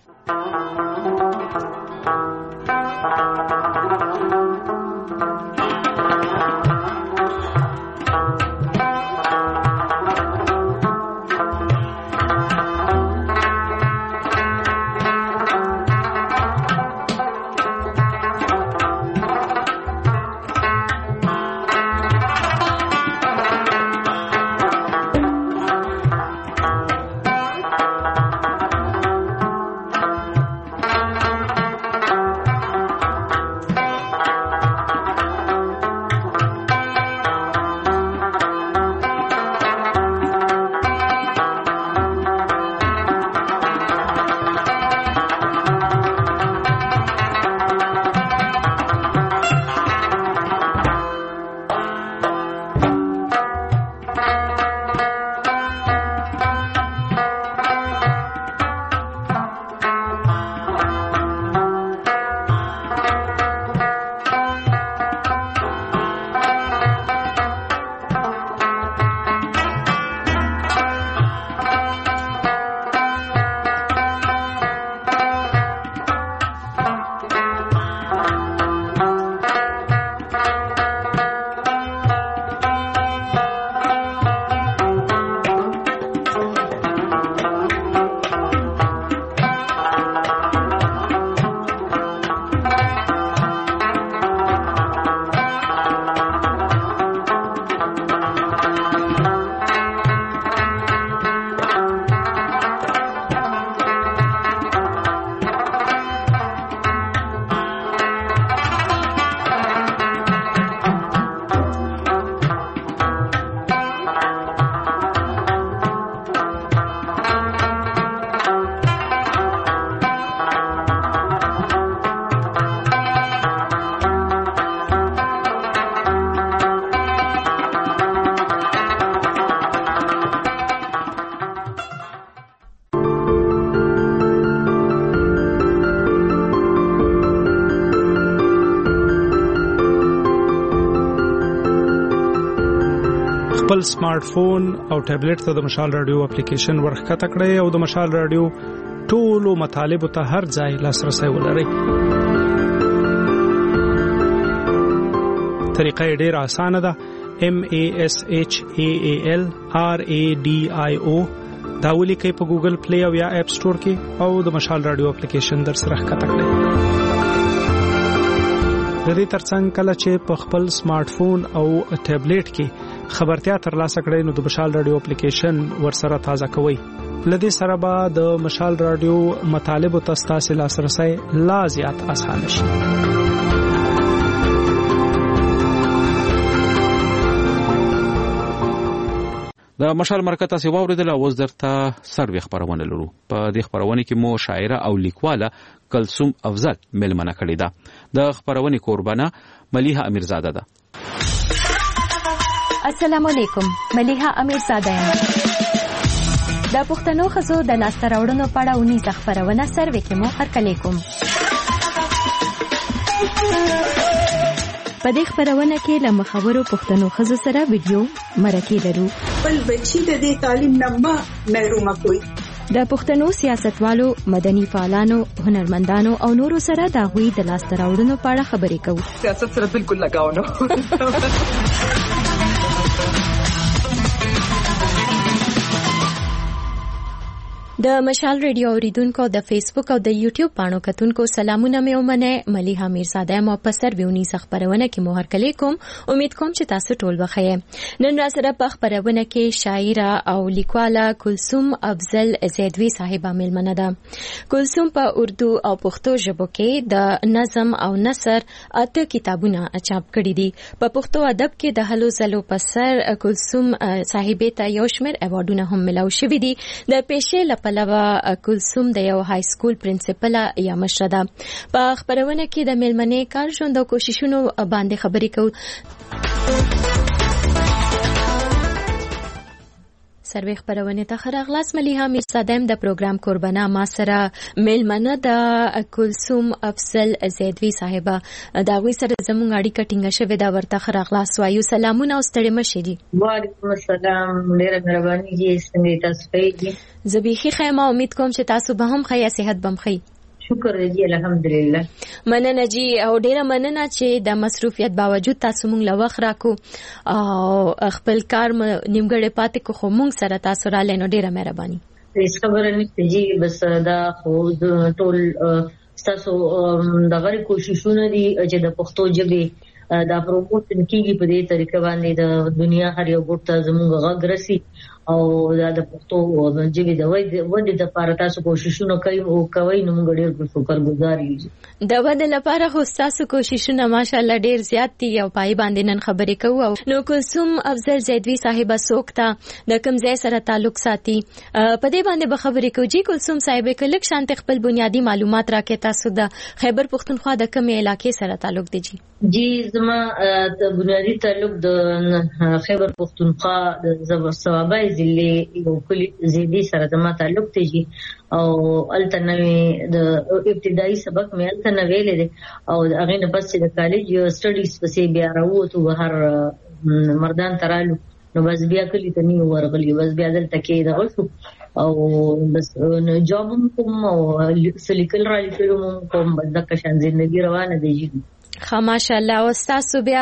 خپل سمارټ فون او ټابلیټ ته د مشال رادیو اپلیکیشن ورخکته کړئ او د مشال رادیو ټولو مطالب ته هر ځای لاسرسي ولرئ. طریقه ډېر اسانه ده. M A S H A A L R A D I O دا ولیکئ په ګوګل پلی او یا اپ سٹور کې او د مشال رادیو اپلیکیشن در سره ښکته کړئ. د دې ترڅنګ کله چې په خپل سمارټ فون او ټابلیټ کې خبرتیا ترلاسه کړئ نو د مشال رادیو اپلیکیشن ورسره تازه کوئ. لدې سره به د مشال رادیو مطالب او تاسو لاسرسي لا زیات اسانه شي. د مشال مرکه تاسو واوریدل او درته سروي خبرونه لرو. په دې خبرونه کې مو شاعره او لیکواله کلثوم افضل ملمنه کړې ده. د خبرونه قربانه ملیحه امیرزاده ده. السلام علیکم، ملیحه امیرزاده یم. د پښتنو ښځو د لاسته راوړنو په اړه ونیزه خبرونه سروي کې مو هرکلی کوم. په دې خبرونه کې له مخورو پښتنو ښځو سره ویډیو مرکې لرو. بل بچی د دې تعلیم نه ما محروم کوي. د پښتنو سیاستوالو، مدني فعالانو، هنرمندانو او نورو سره د هغوی د لاسته راوړنو په اړه خبرې کوو. سیاست سره بالکل لګاو نه. د مشال ریډیو اوریدونکو د فیسبوک او د یوټیوب پاڼو کتونکو سلامونه مې ومنه. ملیحه امیرزاده مو په سرویونی خبرونه کې مو هرکلی کوم. امید کوم چې تاسو ټول بخیر. نن را سره په خبرونه کې شاعره او لیکواله کلثوم افضل زیدوی صاحبہ ملمنه ده. کلثوم په اردو او پښتو ژبو کې د نظم او نثر اته کتابونه چاپ کړي دي. په پښتو ادب کې د هلو زلو په سر کلثوم صاحبې ته یو شمېر ایوارډونه هم ملاو شوي دي. د پیشې لپاره پلوه کلثوم د یو های سکول پرنسپل یا مشره ده. په خبرونه کې د میلمنې کار ژوند او کوششونو باندې خبرې کوو. سروي خبرونه ته خراغلاس ملیحه امیرزاده د پروګرام قربانه ما سره میلمنه د کلثوم افضل زیدوی صاحبہ دا وی سره زموږ اړیکه ټینګه شوې دا ورته خراغلاس وایو. سلامونه او ستړي مشه دي. وعلیکم السلام، ډیره مهرباني دي. څنګه تاسو ښه؟ زه بيخي خیمه امید کوم چې تاسو به هم ښه صحت بم ښه. شکر دی الحمدلله. مننه جی او ډیره مننه چې د مصروفیت باوجود تاسو مونږ له وخت راکو او خپل کار نیمګړی پاتې کو خو مونږ سره تاسو را لینو ډیره مهرباني. هیڅ خبره نشته جی، بس دا خو ټول تاسو د غری کوششونه دي چې د پښتو ژبې دا پروموټ کیږي په دې طریقه باندې د دنیا هر یو ګوټ زموږ غږ رسي او دا د پښتو ژبې د ودې د لپاره تاسو کوششونه کوي او کوي نو موږ ډېر شکرګزار یو. د ودې لپاره خو تاسو کوششونه ماشاءالله ډېر زیات دي او پای باندې نن خبرې کوو. نو کلثوم افضل زیدوی صاحبہ سوکتا د کوم ځای سره تعلق ساتي په دې باندې به خبرې کوو. جی کلثوم صاحبہ کلک شانت خپل بنیادی معلومات راکې تاسو د خیبر پختونخوا د کوم علاقې سره تعلق دی؟ جی جی زما د بنیادی تعلق د خیبر پختونخوا د زوابای ضلع یو کلی زیدي سره د ما تعلق دی او التنوي د ابتدایي سبق مې التنوي لري او هغه نه پس د کالج یو سټډیز پسې بیا راووتو بهر مردان ترالو نو بس بیا کلی ته نیو ورغلی بس بیا دلته کې دغه شو او بس جاب کوم او سلیکل را لیکلم کوم بس د کشان ژوندۍ روانه دی. خا ماشاءالله او تاسو بیا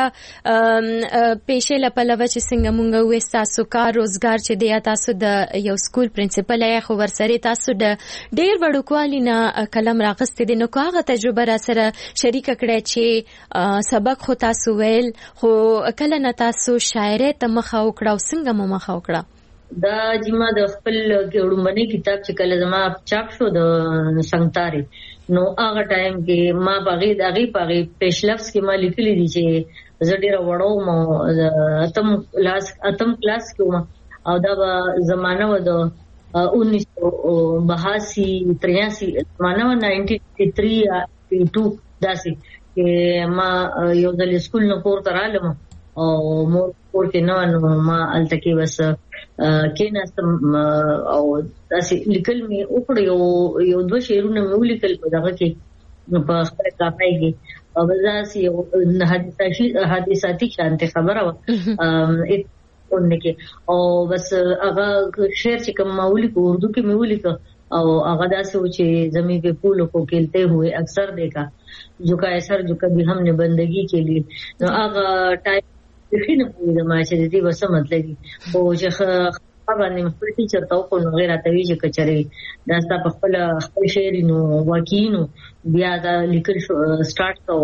پیشې لپاره چې څنګه مونږ وې تاسو کار روزګار چې دی تاسو د یو سکول پرنسپل یا خو ورسره تاسو د ډېر وړوکوالي نه کلم راغستې دي نو هغه تجربه را سره شریک کړئ چې سبق خو تاسو ویل خو کله نه تاسو شاعرۍ ته مخه وکړه او څنګه مو مخه وکړه؟ دا جما د خپل ګړمنې کتاب چې کله زما چاپ شو د څنګهاري نو هغه ټایم کې ما باغې دغه باغې پېشلفس کې ما لیکلي دي چې زه ډېر وړو مو اتم کلاس اتم کلاس کې وم او دا زمانہ و د उन्नीस सौ बयासी तिरासी زمانہ و نائنٹین ایٹی تھری یا ایٹی ٹو داسې کې ما یو ځل سکول نه پور ترالم او مور پور کې نه نو ما التکی بس کیناستم او داسې لیکل می وکړ یو یو دوه شعرونه مې ولیکل په دغه کې په خپل کاپای کې او ځاسي یو حادثاتي حادثاتي شانته خبره و اونې کې او بس هغه شعر چې کوم مولي کو اردو کې مولي کو او هغه داسې و چې زمین په پھولوں کو کھیلتے ہوئے اکثر دیکھا جھکا سر جو کبھی ہم نے بندگی کے لیے نو هغه ټایپ خینه په ما چې دې وسه مطلب او چې باندې خپل ټیچر ته کو نو غیر اتوي چې کچري دا ستا په خپل خپل شعر نو واکینو بیا دا لیکل سٹارټ تو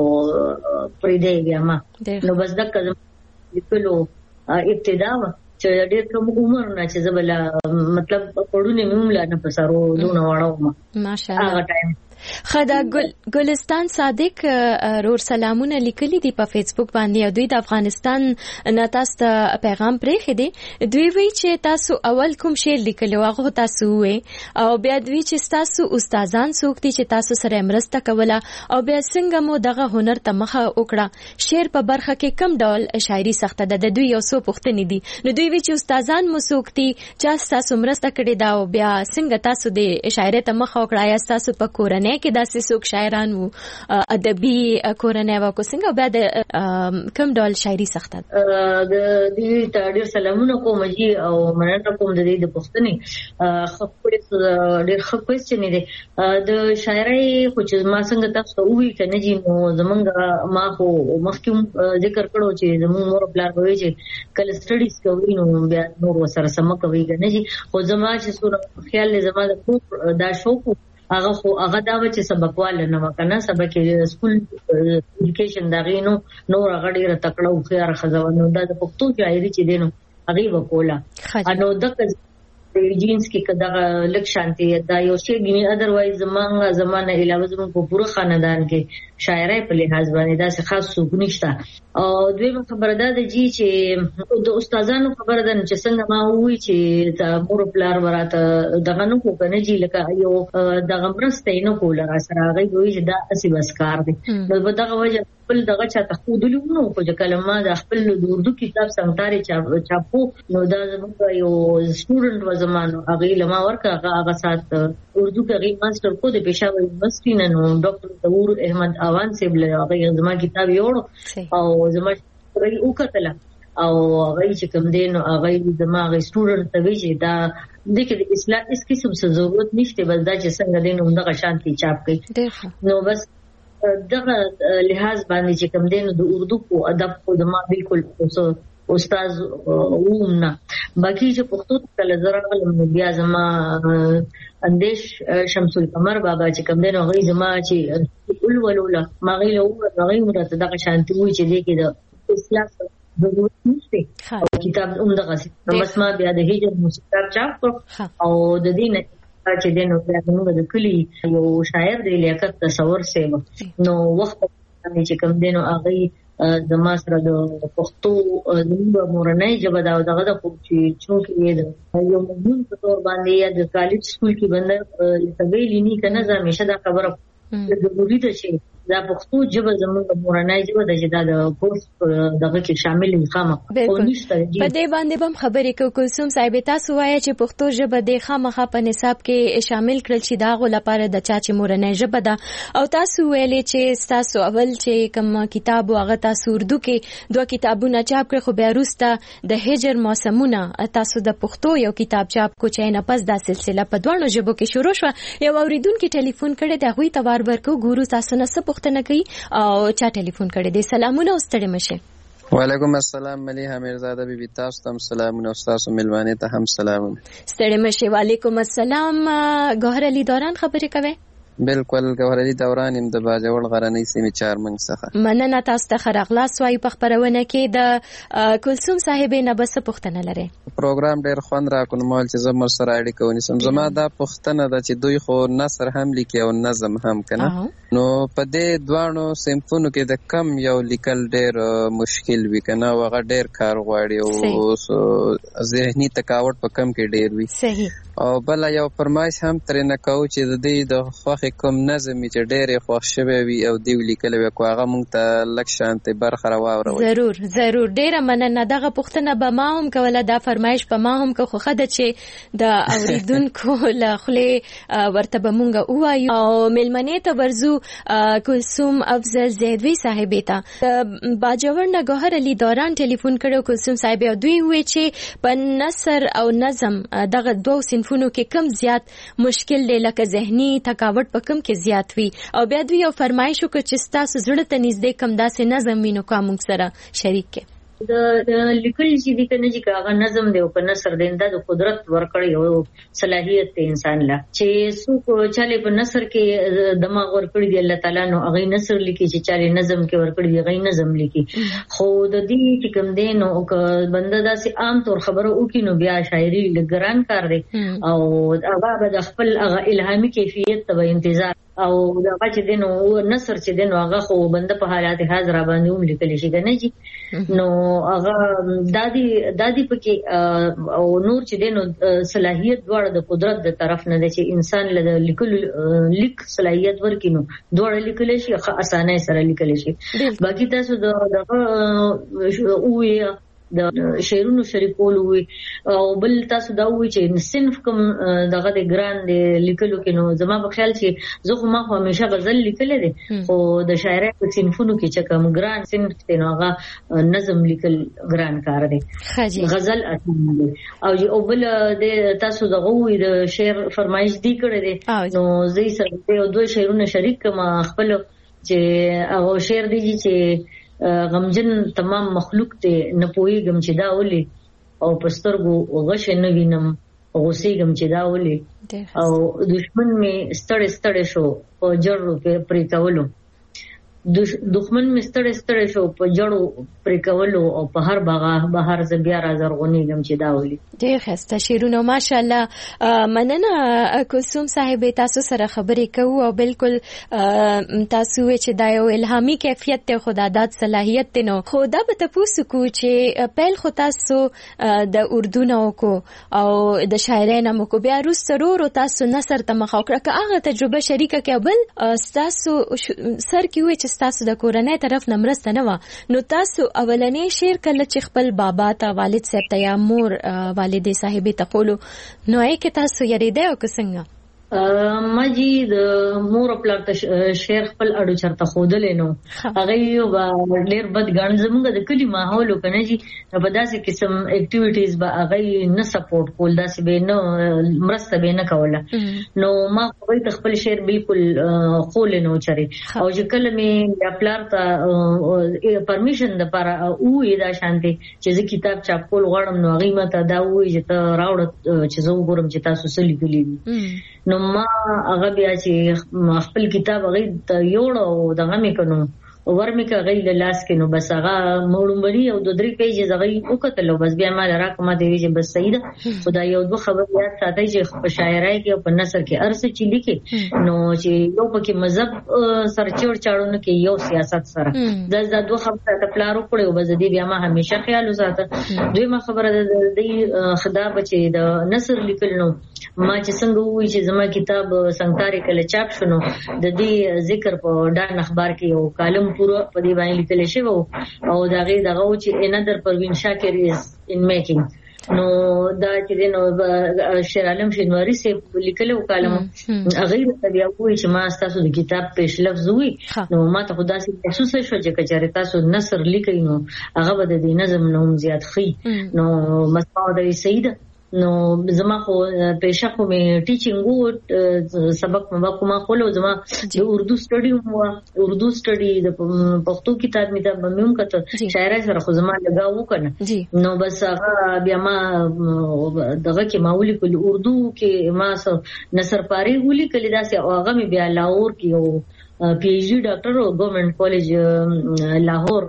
پرې دی بیا ما نو بس دا کله لیکلو ابتدا چې ډېر کوم عمر نه چې زبل مطلب پړونه موملا نه پسارو دونه واړو ماشاءالله هغه ټایم خدا ګل ګلستان صادق رور سلامونه لیکلي دي په فیسبوک باندې او دوی د افغانستان نه تاسو ته پیغام پرې خېدي دوی وی چې تاسو اول کوم شعر لیکلو هغه تاسو وې او بیا دوی چې تاسو استادان څوک دي چې تاسو سره مرسته کوله او بیا څنګه مو دغه هنر ته مخه وکړه شعر په برخه کې کم ډول شاعري سخته ده د دوی یو څو پوښتنې دي نو دوی وی چې استادان مو څوک دي چې تاسو مرسته کړې دا او بیا څنګه تاسو د شاعرۍ ته مخه وکړه یا تاسو په کورنۍ کې داسې څوک شاعران وو ادبي کورنۍ واکو څنګه بیا د کم ډول شاعري سخته د دې ډېر سلامونه کوم جی او مننه کوم د دې د پښتنې خپل ډېر خپل چې نه دي د شاعرۍ خو چې ما څنګه تاسو وی کنه جی نو زمونږ ما خو مخکوم ذکر کړو چې زمونږ مور پلار وایي چې کله سټډیز کوي نو بیا نور سره سم کوي کنه جی خو زما چې سونه خیال زما د خوب دا شوق هغه خو هغه دا چې سبقواله نه وکنه سبق سکول ایجوکیشن دا غینو نور هغه ډیره تکړه او خيار خزوانو دا د پښتو شاعري چې دینو هغه وکوله انو دغه جینز کې کدا لک شانتي دا یو شی غني اذروایز زمانه زمانه علاوه زمون په پوره خاندان کې شاعرای په لحاظ باندې دا څه خاص څوک نشته او دوی خبره ده جی چې د استادانو خبره ده چې څنګه ما وی چې د مور پلار وراته دغه نو کو کنه جی لکه یو دغه مرسته نه کوله را سره هغه وی چې دا اسی بس کار دی نو په دغه وجه خپل دغه چا تخودلونو کو چې کلمه د خپل د اردو کتاب څنګه چاپو نو دا زموږ یو سټوډنټ و زمانو هغه لما ورکه هغه سات اردو کې هغه ماستر کو د پېښور یونیورسيټي نه نو ډاکټر تور احمد اوان صاحب له هغه زما کتاب یوړو او زما پرې وکړه او هغه چې کوم دین هغه زما هغه سټوډنټ ته وی چې دا د کې د اصلاح اس قسم څه ضرورت نشته بل دا چې څنګه دین همدغه شانتي چاپ کړي نو بس دغه لحاظ باندې چې کوم دین د اردو کو ادب کو زما بالکل استاد وومنا باقي چې پښتو کله زره غلم بیا زما اندیش شمس القمر بابا چې کوم دین هغه زما چې ول ولوله ما غیله او هغه مرته دغه شانتي وي چې دې کې د اصلاح ضرورت نشته او کتاب همدغه څه بس ما بیا د هجر مستقاب چاپ او د دې نه چې دینو موږ د کلی یو شاعر دی لیاقت تصور سیو نو وخت چې کوم دینو هغه زما سره د پښتو د مورنۍ ژبه دا دغه د خوب چې چونکې د یو مضمون په تور باندې یا د کالج سکول کې باندې لته ویلې نه کنه زه همیشه دا خبره ضروري ده چې دا پښتو ژبه زموږ مورنۍ ژبه د جدا د کورس دغه کې شامل خامه او نشته په دې باندې هم خبرې کوي کوم صاحب تاسو وایي چې پښتو ژبه د خامخه په نصاب کې شامل کړل شي دا غو لپاره د چا چې مورنۍ ژبه ده او تاسو ویلې چې تاسو اول چې کوم کتاب هغه تاسو اردو کې دوه کتابونه چاپ کړ خو بیا وروسته د هجر موسمونه تاسو د پښتو یو کتاب چاپ کو چې نه پس دا سلسله په دوه ژبو کې شروع شو یو اوریدونکو ټلیفون کړي د غوي توار ورکو ګورو تاسو نه پوښتنه کوي او چا ټلیفون کړی دی سلامونه ستړي مشه وعلیکم السلام ملیحه میرزاده بیبي تاسو ته سلامونه او تاسو ملوانه ته هم سلامونه ستړي مشه وعلیکم السلام ګوهر علي دوران خبرې کوي بالکل ګوهر علي دوران يم د باجوړ غرنۍ سیمې چارمن څخه مننه تاسو ته خراغلاس وای په خبرونه کې د کلثوم صاحب نه بس پوښتنه لري پروګرام ډېر خوند راکونه مال چې زموږ سره اړیکه ونیسم زما دا پوښتنه ده چې دوی خو نثر هم لیکي او نظم هم کنه نو په دې دوانو سیمفونو کې د کم یو لیکل ډېر مشکل وي کنه او هغه ډېر کار غواړي او ذهني تکاوت په کم کې ډېر وي صحیح او بل یو فرمایش هم ترې نه کوو چې د دې د خوښې کوم نظم چې ډېرې خوښ شوی وي او دی لیکلی وي کو هغه موږ ته لږ شانتې برخه راواوروئ ضرور ضرور ډېره مننه دغه پوښتنه به ما هم کوله دا فرمایش په ما هم که خو ښه ده چې د اورېدونکو له خولې ورته به مونږ ووایو او میلمنې ته ورځو کلثوم افضل زیدوی صاحب ته باجوړ نه ګوهر علي دوران ټلیفون کړو کلثوم صاحب او دوی وی چې په نثر او نظم دغه دوه صنفونو کې کم زیات مشکل دی لکه ذهني تکاوت په کم کې زیات وي او بیا دوی یو فرمایش وکړ چې تاسو زړه ته نږدې کم داسې نظم وینو کوم سره شریک کې د لیکل چې د کنه چې هغه نظم دی او کنه سر دیندا د قدرت ورکړی او صلاحیت ته انسان لا چې څوک چاله په نثر کې دماغ ورکړی دی الله تعالی نو هغه نثر لیکي چې چاله نظم کې ورکړی دی هغه نظم لیکي خو د دې چې کوم دی نو بنده داسې عام طور خبره وکي نو بیا شاعري لګران کار دی او هغه د خپل هغه الهامي کیفیت ته انتظار او دا چې دینو نثر چې دینو هغه خو بنده په حالات حاضر باندې هم لیکل شي کنه جی نو هغه دادی دادی پکې او نور چې دینو صلاحیت دواړه د قدرت د طرف نه دی چې انسان له لیکل لیک صلاحیت ورکینو دواړه لیکل شي ښه اسانه سره لیکل شي باقي تاسو دغه اوه د شعرونو شریکول وي او بل تاسو دا وی چې صنف کوم دغه د ګران دی لیکلو کې نو زما په خیال چې زه خو ما خو همیشه غزل لیکل دي او د شاعرۍ په صنفونو کې چې کوم ګران صنف دی نو هغه نظم لیکل ګران کار دی غزل اسانه دی او او بل د تاسو دغه وی د شعر فرمایش دی کړی دی نو زه یې سره یو دوه شعرونه شریک کما خپل چې هغه شعر دی چې غمجن تمام مخلوق ته نه پويګم چې دا ولي او پسترګو غش نه وینم غوسېګم چې دا ولي او دشمن می ستړ ستړ شو او جړو په پرې کولو دښمن می ستړ ستړ شو په جړو پرې کولو او په هر باغ بهر ز بیا را زرغونېګم چې دا ولي ډېر ښه شعرونه ماشاءالله مننه کلثوم صاحب تاسو سره خبرې کوو او بالکل تاسو چې دا یو الهامي کیفیت ته خدادات صلاحیت ته نو خدا به تاسو کو چې پیل خو تاسو د اردو نه کو او د شاعرۍ نه کو بیا روس سرور تاسو نثر ته مخ وکړه که هغه تجربه شریکه کبل تاسو سر کې وي تاسو د کورنۍ طرف نمرسته نه و نو تاسو اولنې شعر کله چې خپل بابا ته والد صاحب ته یا مور والدې صاحبې ته قولو نو یې کې تاسو یریده او څنګه ما جی د مور خپل شعر خپل اډو چرته خودلې نو هغه یو ډېر بد ګڼ زموږ د کلی ماحول کنه جی په داسې قسم اکټیویټیز به هغه نه سپورټ کول داسې به نه مرسته به نه کوله نو ما خو خپل شعر بالکل خول نه چري او چې کله مې خپل ته پرمیشن د پر او دا شانتي چې زه کتاب چاپ کول غواړم نو هغه ماته دا وایي چې ته راوړ چې زه وګورم چې تاسو څه لیکلي نو ما هغه بیا چې خپل کتاب هغه ته یوړو دغه مې کنو ورمې کا غي له لاس کې نو بس هغه موړمبري او د درې پیجز هغه وکړل بس بیا ما راکمه دی چې بس صحیح ده خدای یو دوه خبر یاد ساتي چې په شاعرۍ کې او په نثر کې ارسه چې لیکي نو چې یو پکې مذهب سرچور چاړو کې یو سیاست سره د د دوه خبره ته پلارو کړو بس دې بیا ما همیشه خیال وساته دوی ما خبره د دې خدا بچي د نثر لیکل نو ما چې څنګه وایي چې زما کتاب څنګه کله چاپ شونه د دې ذکر په ډان اخبار کې یو کالم پورا په دې باندې لیکل شوی او دا غي دغه چې انذر پروین شاکر از ان میکینګ نو دا چې نو شیر عالم شینواری سي لیکلو کالم غیر طبيعي کوئی چې ما تاسو د کتاب پیش لفظ وي نو ما ته خدا سي محسوس شو چې کچاره تاسو نثر لیکي نو هغه به د نظم نوم زیات خي نو مسعود ای سید نو زما خو پېښه خو مې ټیچینګ وو سبق مې کومه خلو زما د اردو سټډي مو اردو سټډي د پښتو کتاب مې دا مېم کته شاعرۍ سره خو زما لګاو کنه نو بس هغه بیا ما دغه کې ماولي کول اردو کې ما نثر پاری ولي کلی داسې او هغه مې بیا لاهور کې یو پی ایچ ډي ډاکټر او ګورنمنت کالج لاهور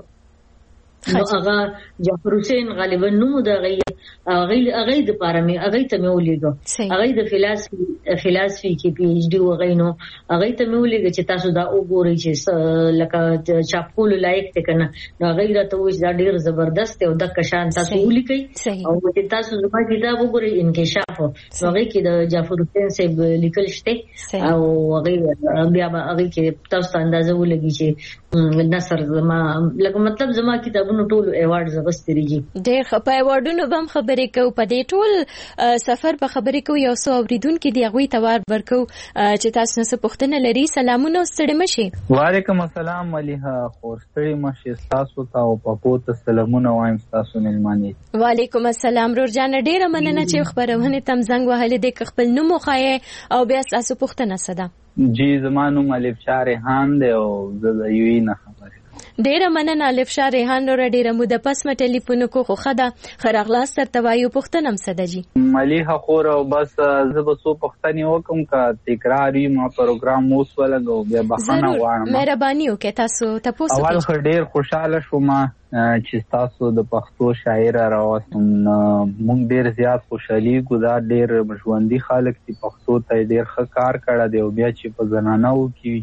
نو هغه جعفر حسین غالبا نوم دا غي هغه هغه د پاره مې هغه ته مې ولېګو هغه د فلسفي فلسفي کې پی ایچ ډي وغینو هغه ته مې ولېګو چې تاسو دا وګورئ چې لکه چاپول لایق ته کنه نو هغه راته وځي دا ډیر زبردست او د کشان تاسو ولیکي او چې تاسو زما کتاب وګورئ انکشاف هغه کې د جعفر حسین صاحب لیکل شته او هغه بیا هغه کې تاسو اندازه ولګي چې نثر زما لکه مطلب زما کتابونو ټول ایوارډ زغستريږي ډېر په ایوارډونو هم خبرې خبرې کوو په دې ټول سفر په خبرې کوو یو څو اوریدونکو دی غوي توار ورکو چې تاسو نه پوښتنه لري. سلامونه ستړي مشي. وعلیکم السلام مليها خور ستړي مشي تاسو ته او په پوت سلامونه وایم تاسو ملماني. وعلیکم السلام رورجان ډیره مننه چې خبرونه تم زنګ وهل د خپل نوم خوایې او بیا تاسو پوښتنه سده. جی زمانو ملف شاه ریحان دی او د یوی نه خبره. ډیره مننه الف شاه ریحان نور ډیره مو د پس م ټلیفون کو خو خدا خراغلاس تر توایو پوښتنه سده جی. مليها خور او بس زب سو پښتني وکم کا تکراری ما پروګرام اوس ولګو بیا بخانه وانه مهرباني وکړه تاسو تاسو اول ډیر خوشاله شوم چې تاسو د پښتو شاعر راوستم مونږ ډیر زیات خوشحالي ګزار ډیر ژوندۍ خلک چې پښتو ته ډیر ښه کار کړی دی او بیا چې په زنانو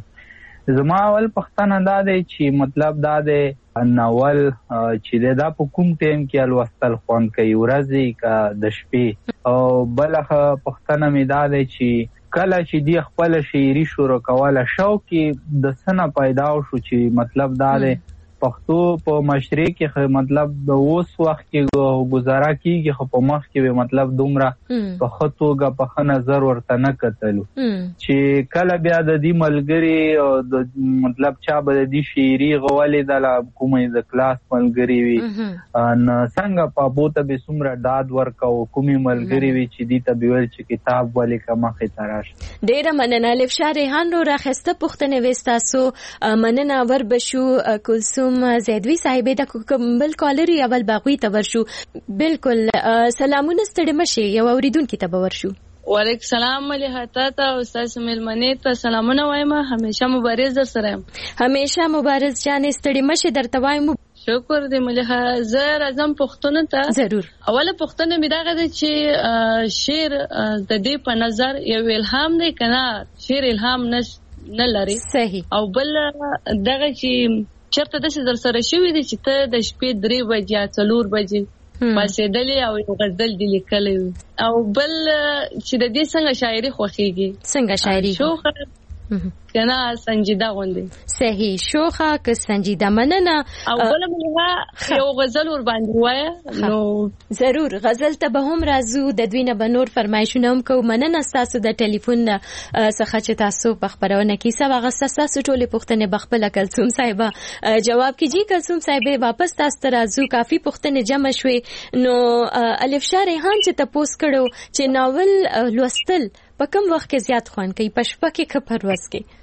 کې زما اول پښتنه دا دی چې مطلب دا دی ناول چې دا په کوم ټیم کې الوستل خوان کوي ورځي کا د شپې او بلخه پښتنه می دا دی چې کله چې دی خپل شاعري شروع کوله شوق د سنه پیدا شو چې مطلب دا دی پښتو په معاشره کې مطلب د اوس وخت کې گزاره کیږي خو په مخ کې مطلب دومره په خطوګه په نظر ورته نه کتلو چې کله بیا د دې ملګری او د مطلب چا به د دې شاعري غوالې د کومې د کلاس ملګری وي ان څنګه په بوته به سمره داد ورکاو کومې ملګری وي چې دې ته بیول چې کتاب ولې کما خطراش. ډیره مننه الف شاه ریحان رو راخسته پښتنه وستاسو مننه ور بشو کلثوم زیدوی صاحبې د کومبل کالری اول باغوي تور شو. بالکل سلامونه ستړي مشي یو اوریدونکو ته باور شو. وعلیکم السلام مليها تاته او استاد ملمنه ته سلامونه وایم. همیشه مبارز در سره یم. همیشه مبارز جان ستړي مشي درته وایم. شکر دې مليها زه راځم پښتون ته ضرور. اوله پښتون می داغه چې شعر د دې په نظر یو الهام دی کنه شعر الهام نه لري صحیح او بل دغه چې چرته د څه در سره شوې دي چې ته د شپې درې بجې یا څلور بجې پاسېدلې او یو غزل دې لیکلی او بل چې د دې څنګه شاعري خوښېږي څنګه شاعري شوخه کنه سنجیده غوندې صحیح شوخه که سنجیده مننه او بل مليها یو غزل ور باندې وایه نو ضرور غزل ته به هم راځو د دوی نه به نور فرمایشونه هم کوو. مننه ستاسو د ټلیفون څخه چې تاسو په خبرونه کې سبا غسه تاسو ټولې پوښتنې بخپله کلثوم صاحبه جواب کیږي. کلثوم صاحبه واپس تاسو ته راځو کافي پوښتنې جمع شوې نو الف شاه ریحان چې تاسو کړو چې ناول لوستل په کوم وخت کې زیات خوان کوي په شپه کې که په ورځ کې؟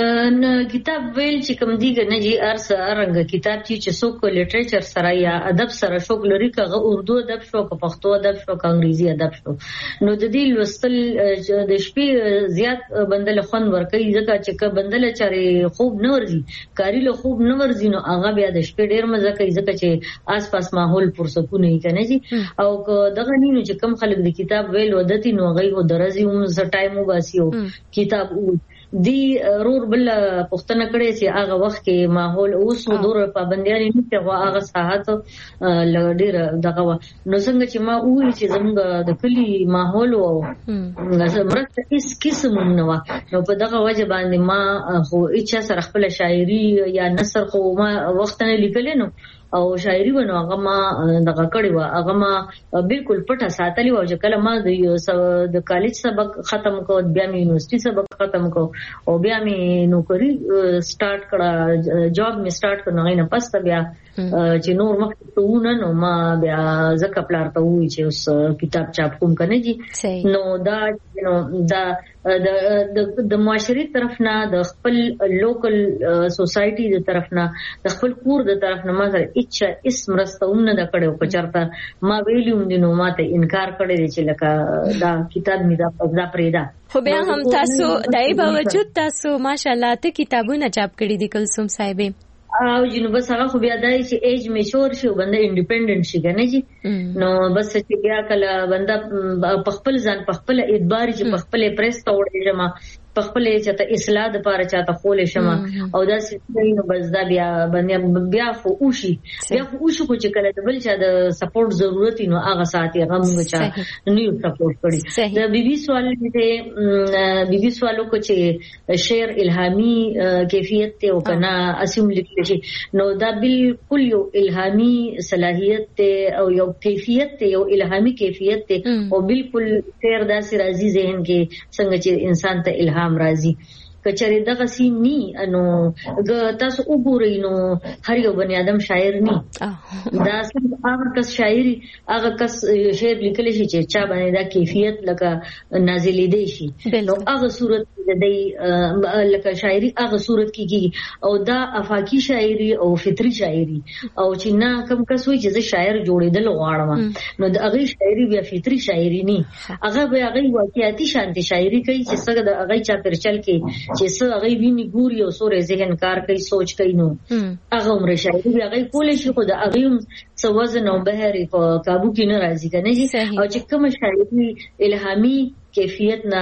د کتاب ویل چې کوم دی نه جی ارس ارنګ کتاب چې څوک لټریچر سره یا ادب سره شوق لري کغه اردو ادب شو که پښتو ادب شو که انګریزي ادب شو نو د دې لوستل د شپې زیات بندل خون ورکوي ځکه چې که بندل چاري خوب نه ورځي کاری له خوب نه ورځي نو هغه بیا د شپې ډیر مزه کوي ځکه چې آس پاس ماحول پرسکون نه کنه جی او دغه نینو چې کم خلک د کتاب ویل ودتی نو غي و درځي هم ز ټایم وباسيو کتاب دی رور بل پښتنه کړي چې هغه وخت کې ماحول اوس ودور پابندیان نه کوي هغه ساحت لګډیر دغه نو څنګه چې ما وې چې زموږ د کلی ماحول او مرسته هیڅ قسم نه و نو په دغه وجه باندې ما خو اچا سره خپل شاعري یا نثر خو ما وخت نه لیکل نو او شاعري ونه هغه ما دغه کړی و هغه ما بالکل پټه ساتلی و چې کله ما د کالج سبق ختم کو بیا مې یونیورسيټي سبق ختم کو او بیا مې نوکری سٹارټ کړه جاب مې سٹارټ کړه نه پس بیا چې نور مخ ته ونه نو ما بیا زکه پلار ته وی چې اوس کتاب چاپ کوم کنه جی نو دا نو دا د د معاشري طرف نه د خپل لوکل سوسايټي د طرف نه د خپل کور د طرف نه ما سره اچھا اسم رستونه د کړو په چرته ما ویلیوم دینو ماته انکار کړی چې لکه دا کتاب می دا پزدا پریدا خو بیا هم تاسو دای باوجود تاسو ماشاءالله ته کتابونه چاپ کړی دي کلثوم صاحبې او جنو بس هغه خو بیا دای چې ایج میچور شي بنده انډیپندنت شي کنه جی نو بس چې بیا کله بنده په خپل ځان په خپل اعتبار چې په خپل پریس ته وړي جما په خپل چاته اصلاح لپاره چاته خول شمه او دا سې نو بس دا بیا باندې بیا خو اوشي بیا خو اوشي کو چې کله د بل چا د سپورټ ضرورت نو هغه ساتي هغه موږ چا نیو سپورټ کړی د بي بي سوال دې بي بي سوالو کو چې شعر الهامي کیفیت ته او کنا اسیم لیکل شي نو دا بالکل یو الهامي صلاحیت ته او یو کیفیت ته یو الهامي کیفیت ته او بالکل شعر دا سي راځي ذهن کې څنګه چې انسان ته الهام راځي کچره دغه سي ني انو تاسو وګورئ نو هر یو بني ادم شاعر ني دا څنګه هغه کس شاعري هغه کس شعر لیکل شي چې چا باندې دا کیفیت لکه نازلې دي شي نو هغه صورت د لکه شاعري هغه صورت کیږي او دا افاقي شاعري او فطري شاعري او چې نه کم کس وي چې شاعر جوړېدل غواړم نو د هغه شاعري بیا فطري شاعري ني هغه به هغه واقعيتي شانتي شاعري کوي چې څنګه د هغه چا پرچل کې چې څه هغه ویني ګوري او سورې ذهن کار کوي سوچ کوي نو هغه عمر شاعري هغه کولای شي خو د هغه څه وزن او بهري په قابو کې نه راځي کنه او چې کوم شاعري الهامي کیفیت نه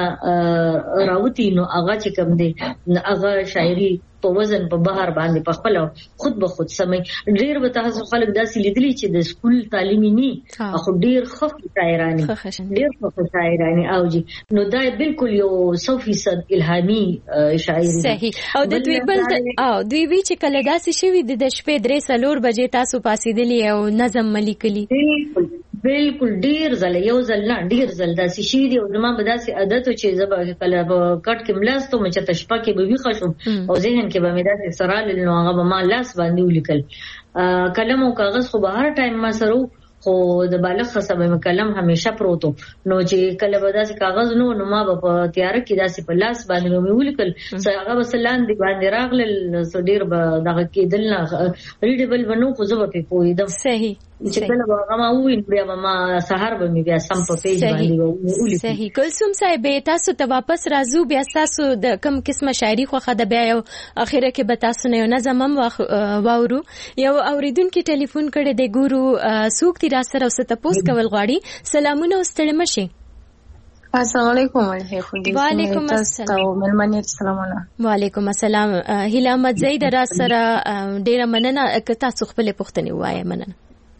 راوتی نو هغه چې کوم دی هغه شاعري په وزن په بهر باندې په خپل خود به خود سمي ډیر به تاسو خلک داسې لیدلی چې د سکول تعلیمي نه خو ډیر خف شاعرانی ډیر خف شاعرانی او جی نو دا بالکل یو سو فیصد الهامي شاعري صحیح او د دوی بل او دوی وی چې کله داسې شوی د شپې درې سلور بجې تاسو پاسېدلی او نظم ملیکلی بالکل بالکل ډیر زله یو زله ډیر زله داسې شي دی او زما به داسې عادت چې زبا کله کټ کې ملاستو مچ ته شپه کې به وی خشم او ذهن کې به مې داسې سرال نو هغه به ما لاس باندې ولیکل قلم او کاغذ خو به هر ټایم ما سره خو د بالغ خصبه مې قلم همیشه پروتو نو چې کله به داسې کاغذ نو نو ما به په تیار کې داسې په لاس باندې مې ولیکل هغه وسلان دی باندې راغل ډیر به دغه کېدل نه ریډیبل بنو خو زه به پوهیدم صحیح چې کله به ما وین بیا ما سحر به مې بیا سم په پیج باندې ولیکل صحیح کلثوم صاحب تاسو ته واپس راځو بیا تاسو د کم قسمه شاعري خو خده بیا یو اخیره کې به تاسو نه نظم هم واورو یو اوریدونکو ټلیفون کړي د ګورو سوق تی را سره اوس ته پوس کول غواړي سلامونه واستړم شي السلام علیکم ورحمه وعلیکم السلام ملمنه سلامونه وعلیکم السلام هیله احمد زید را سره ډیره مننه که تاسو خپل پوښتنه وایي مننه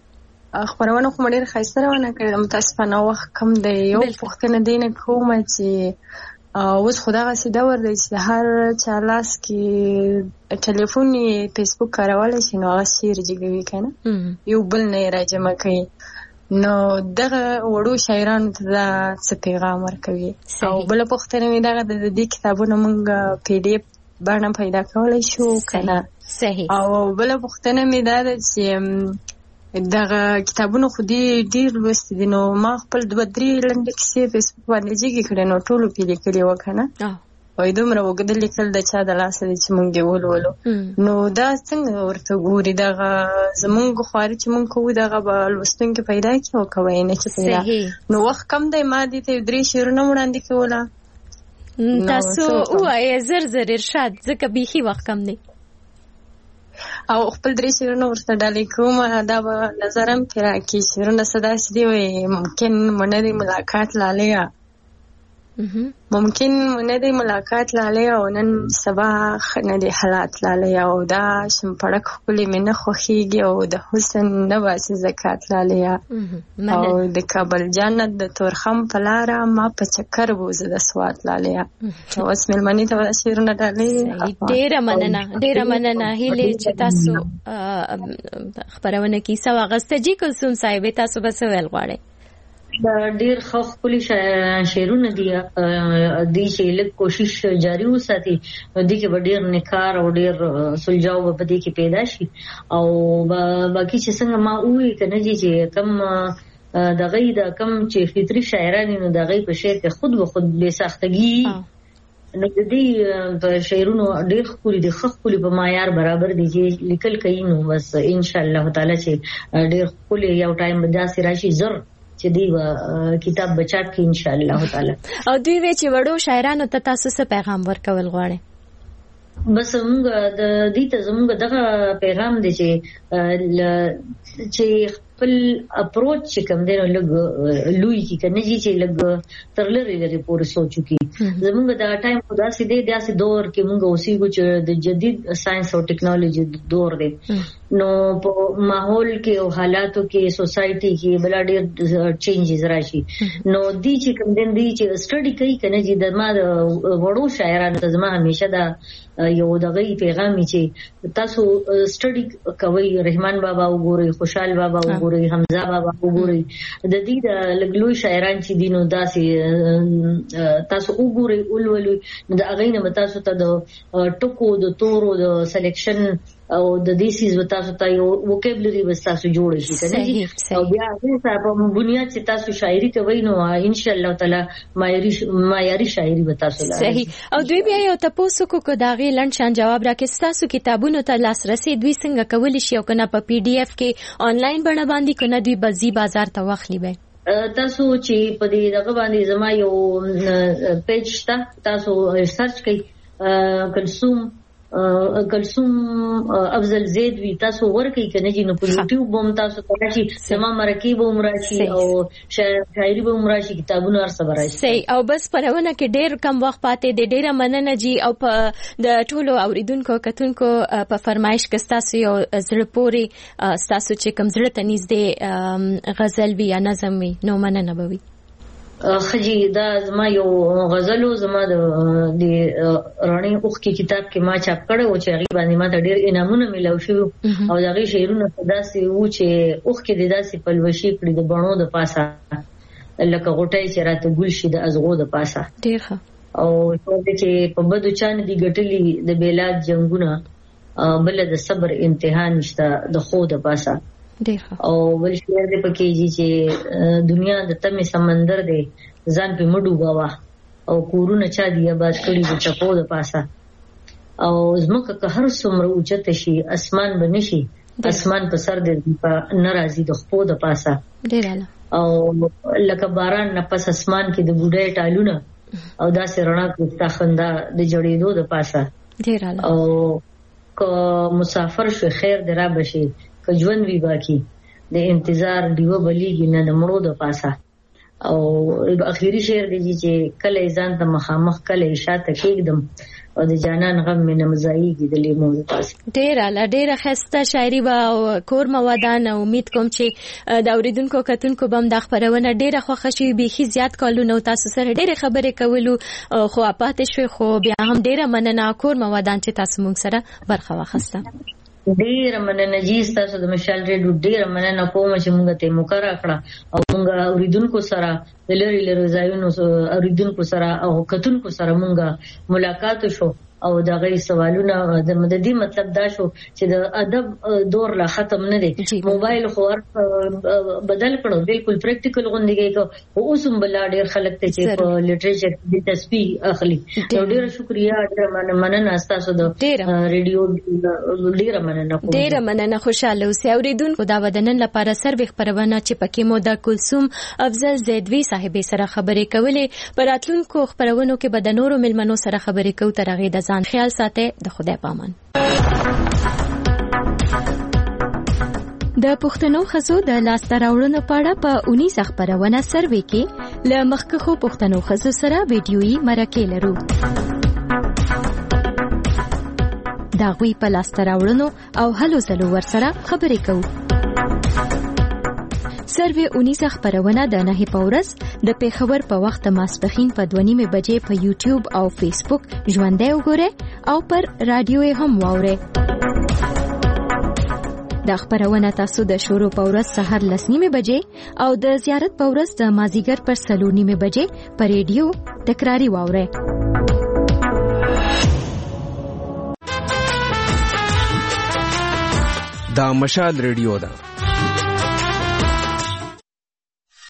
خبرونه کوم ډیر خاصه روانه کړم متاسفانه وخت کم دی یو پوښتنه دینه کوم چې اوس خدای غسیده ور دی چې هر چا لاس کې ټلیفون فیسبوک کارول شي نو هغه شیر جګوي کنه یو بل نه راجمه کوي نو دغه وړو شاعرانو ته څه پیغام ورکوي او بل پوښتنه مې دغه د دې کتابونو موږ پی ډی اف باندې پیدا کولای شو کنه صحیح او بل پوښتنه مې دا چې دغه کتابونو خو دې ډیر لوستي دي نو ما خپل دوه درې لنډې کیسې فیسبوک باندې جګې کړې نو ټولو کې لیکلي وکنه وای دومره وګدل لیکل د چا د لاس دي چې مونږ ولولو نو دا څنګه ورته ګوري دغه زمونږ خواري چې مونږ کوو دغه به لوستونکو پیدا کړي او کوي نه چې پیدا نو وخت کم دی ما دې ته درې شعرونه وړاندې کوله تاسو وای زر زر ارشاد ځکه بيخي وخت کم دی او خپل درې شعرونه ورته ډالې کوم دا به نظرم پیرا کې شعرونه صدا سدي وي ممکن منه ملاقات لاله ممکن نه دی ملاقات لاله او نن سبا نه دی حالات لاله او دا شمپړک خپلې مینه خوخيږي او د حسن نه واسي زکات لاله او د کابل جنت د تورخم پلاره ما په چکر بوزه د سوات لاله او اوس ملمنې ته شیرونه ډالې ډیره مننه ډیره مننه هیله چې تاسو خبرونه کیسه واغسته جی کلثوم صاحب تاسو بس ویل غواړئ ډیر خو خپل شعرونه دي د شیلک کوشش جاری وساتي د کې ډیر نکار او ډیر سلجاو په دې کې پیدا شي او باقي چې څنګه ما وې کنه چې کم د غي د کم چې فطري شاعرانو نو د غي په شعر کې خود به خود به ساختګي نو د دې په شعرونو ډیر خوري د خپل په معیار برابر دي چې لیکل کوي نو بس ان شاء الله تعالی چې ډیر خپل یو ټایم داسې راشي زر چې دی کتاب بچات کې ان شاء الله تعالی او دوی وی چې وړو شاعرانو ته تاسو څه پیغام ورکول غواړئ بس موږ د دې ته زموږ دغه پیغام دی چې چې خپل اپروچ چې کوم دی نو لګ لوی کی کنه چې لګ تر لري لري پورې سوچو کی زمونږ دا ټایم خدا سي دی داسې دور کې مونږ اوسې کو چې د جدید ساينس او ټیکنالوژي دور دی نو په ماحول کې او حالاتو کې سوسايټي کې بل ډېر چینجز راشي نو دی چې کوم دین دی چې سټڈی کوي کنه چې د ما وړو شاعرانو ته زما همیشه دا یو دغه پیغام چې تاسو سټڈی کوي رحمان بابا وګورئ خوشحال بابا وګورئ حمزه بابا وګورئ د دې د لګلوي شاعران چې دینو داسې تاسو وګورئ اولولوي نو د اغه نه تاسو ته د ټکو د تورو د سلیکشن او د دې سیز تاسو ته یو وکیبلری وستاسو جوړ شي کنه او بیا هغه په بنیاد چې تاسو شاعري کوي نو ان شاء الله تعالی معیاري معیاري شاعري وتاسو لاره صحیح او دوی بیا یو تاسو کو کو داغه لند شان جواب راکې تاسو کتابونو ته لاسرسي دوی څنګه کول شي او کنه په پی ډی اف کې آنلاین بڼه باندې کنه دوی بزی بازار ته واخلي به تاسو چې په دې دغه باندې زما یو پیج شته تاسو سرچ کړئ کلثوم کلثوم افضل زید وی تاسو ورکې کنه چې نو په یوټیوب بوم تاسو ته شي سما مرکب عمراشي او شاعري به عمراشي کتابونه ارسه براشي صحیح او بس پرونه کې ډېر کم وخت پاتې د ډېر مننه جی او په د ټولو اوریدونکو کتونکو په فرمایش کې تاسو یو زړه پوري تاسو چې کم زړه ته نږدې غزل وی یا نظم وی نو مننه بوي خجی دا زما یو غزلو زما د رانی اوخ کی کتاب کې ما چاپ کړو چې هغه باندې ما ته ډېر انعامونه ملو شو او دغه شعرونه داسې و چې اوخ کې داسې پلوشي کړی د بڼو د پاسه لکه غټای چې راته ګل شي د ازغو د پاسه ډېر او چې په بدو چان دی ګټلی د بیلاد جنگونه بل د صبر امتحان نشته د خو د پاسه او بل شعر دې پکې چې دنیا د تمه سمندر دی ځان په مډو باوا او کورونه چا دی آباد کړی د چپو د پاسه او زمکه که هر څومره اوچت شي اسمان بنشي اسمان په سر دې په ناراضي د خپو د پاسه ډیراله او لکه باران نه پس اسمان کې د بوډۍ ټالونه او داسې رڼا کې تخندا د جوړېدو د پاسه ډیراله او که مسافر شو خیر درا بشي که ژوند وی باقی د انتظار دیو بلیږي نه د مړو د پاسه او اخیری شعر دی چې کله ځان ته مخامخ کله اشاعت کېږم او د جانان غم مې نمزایږي د لیمو د پاسه ډېر اعلی ډېر خسته شاعري او کور موادان امید کوم چې د اوریدونکو کتونکو بم د خبرونه ډېر خوښ شي به زیات کالو نو تاسو سره ډېر خبرې کولو خو اپاتې شوي خو بیا هم ډېر مننه کور موادان چې تاسو موږ سره برخه واخیسته ډیر مننه جی تاسو د مشال ریډیو ډیر مننه کوم چې موږ ته مقرره کړه او موږ اوریدونکو سره د لری لری ځایونو اوریدونکو سره او کتونکو سره موږ ملاقات شو او دا غي سوالونه د مددي مطلب دا شو چې د ادب دور لا ختم نه دی موبایل خو بدل کړو بالکل پریکټیکل غونډه کې او اوس هم بل ډیر خلک ته چې په لټریچر د تصفیه اخلي ډیر شکریا ډیر مننه تاسو د ریډیو ډیر مننه کوم ډیر مننه خوشاله اوسئ اوریدونکو دا ودنن لپاره سروي خبرونه چې پکې مو د کلثوم افضل زیدوی صاحب سره خبرې کولې پراتلونکو خبرونو کې به د نورو ملمنو سره خبرې کوو تر هغه د ځان خیال ساتئ د خدای پامان د پښتنو خزو د لاسته راوړنو په اړه په اونیز خبرونه سروي کې ل مخکخو پښتنو خزو سره ویډیويي مرکه لرو دا غوي په لاسته راوړنو او هلو زلو ور سره خبرې کوو سروي اونیز خبرونه د نه پورس د پیښور په وخت ماسپخین په دوه نیمه بجې په یوټیوب او فیسبوک ژوندۍ وګورئ او پر رادیو هم واورئ د خبرونه تاسو د شروع پورس سحر لس نیمه بجې او د زیارت پورس د مازیګر پر سلور نیمه بجې پر ریډیو تکراری واورئ دا مشال ریډیو ده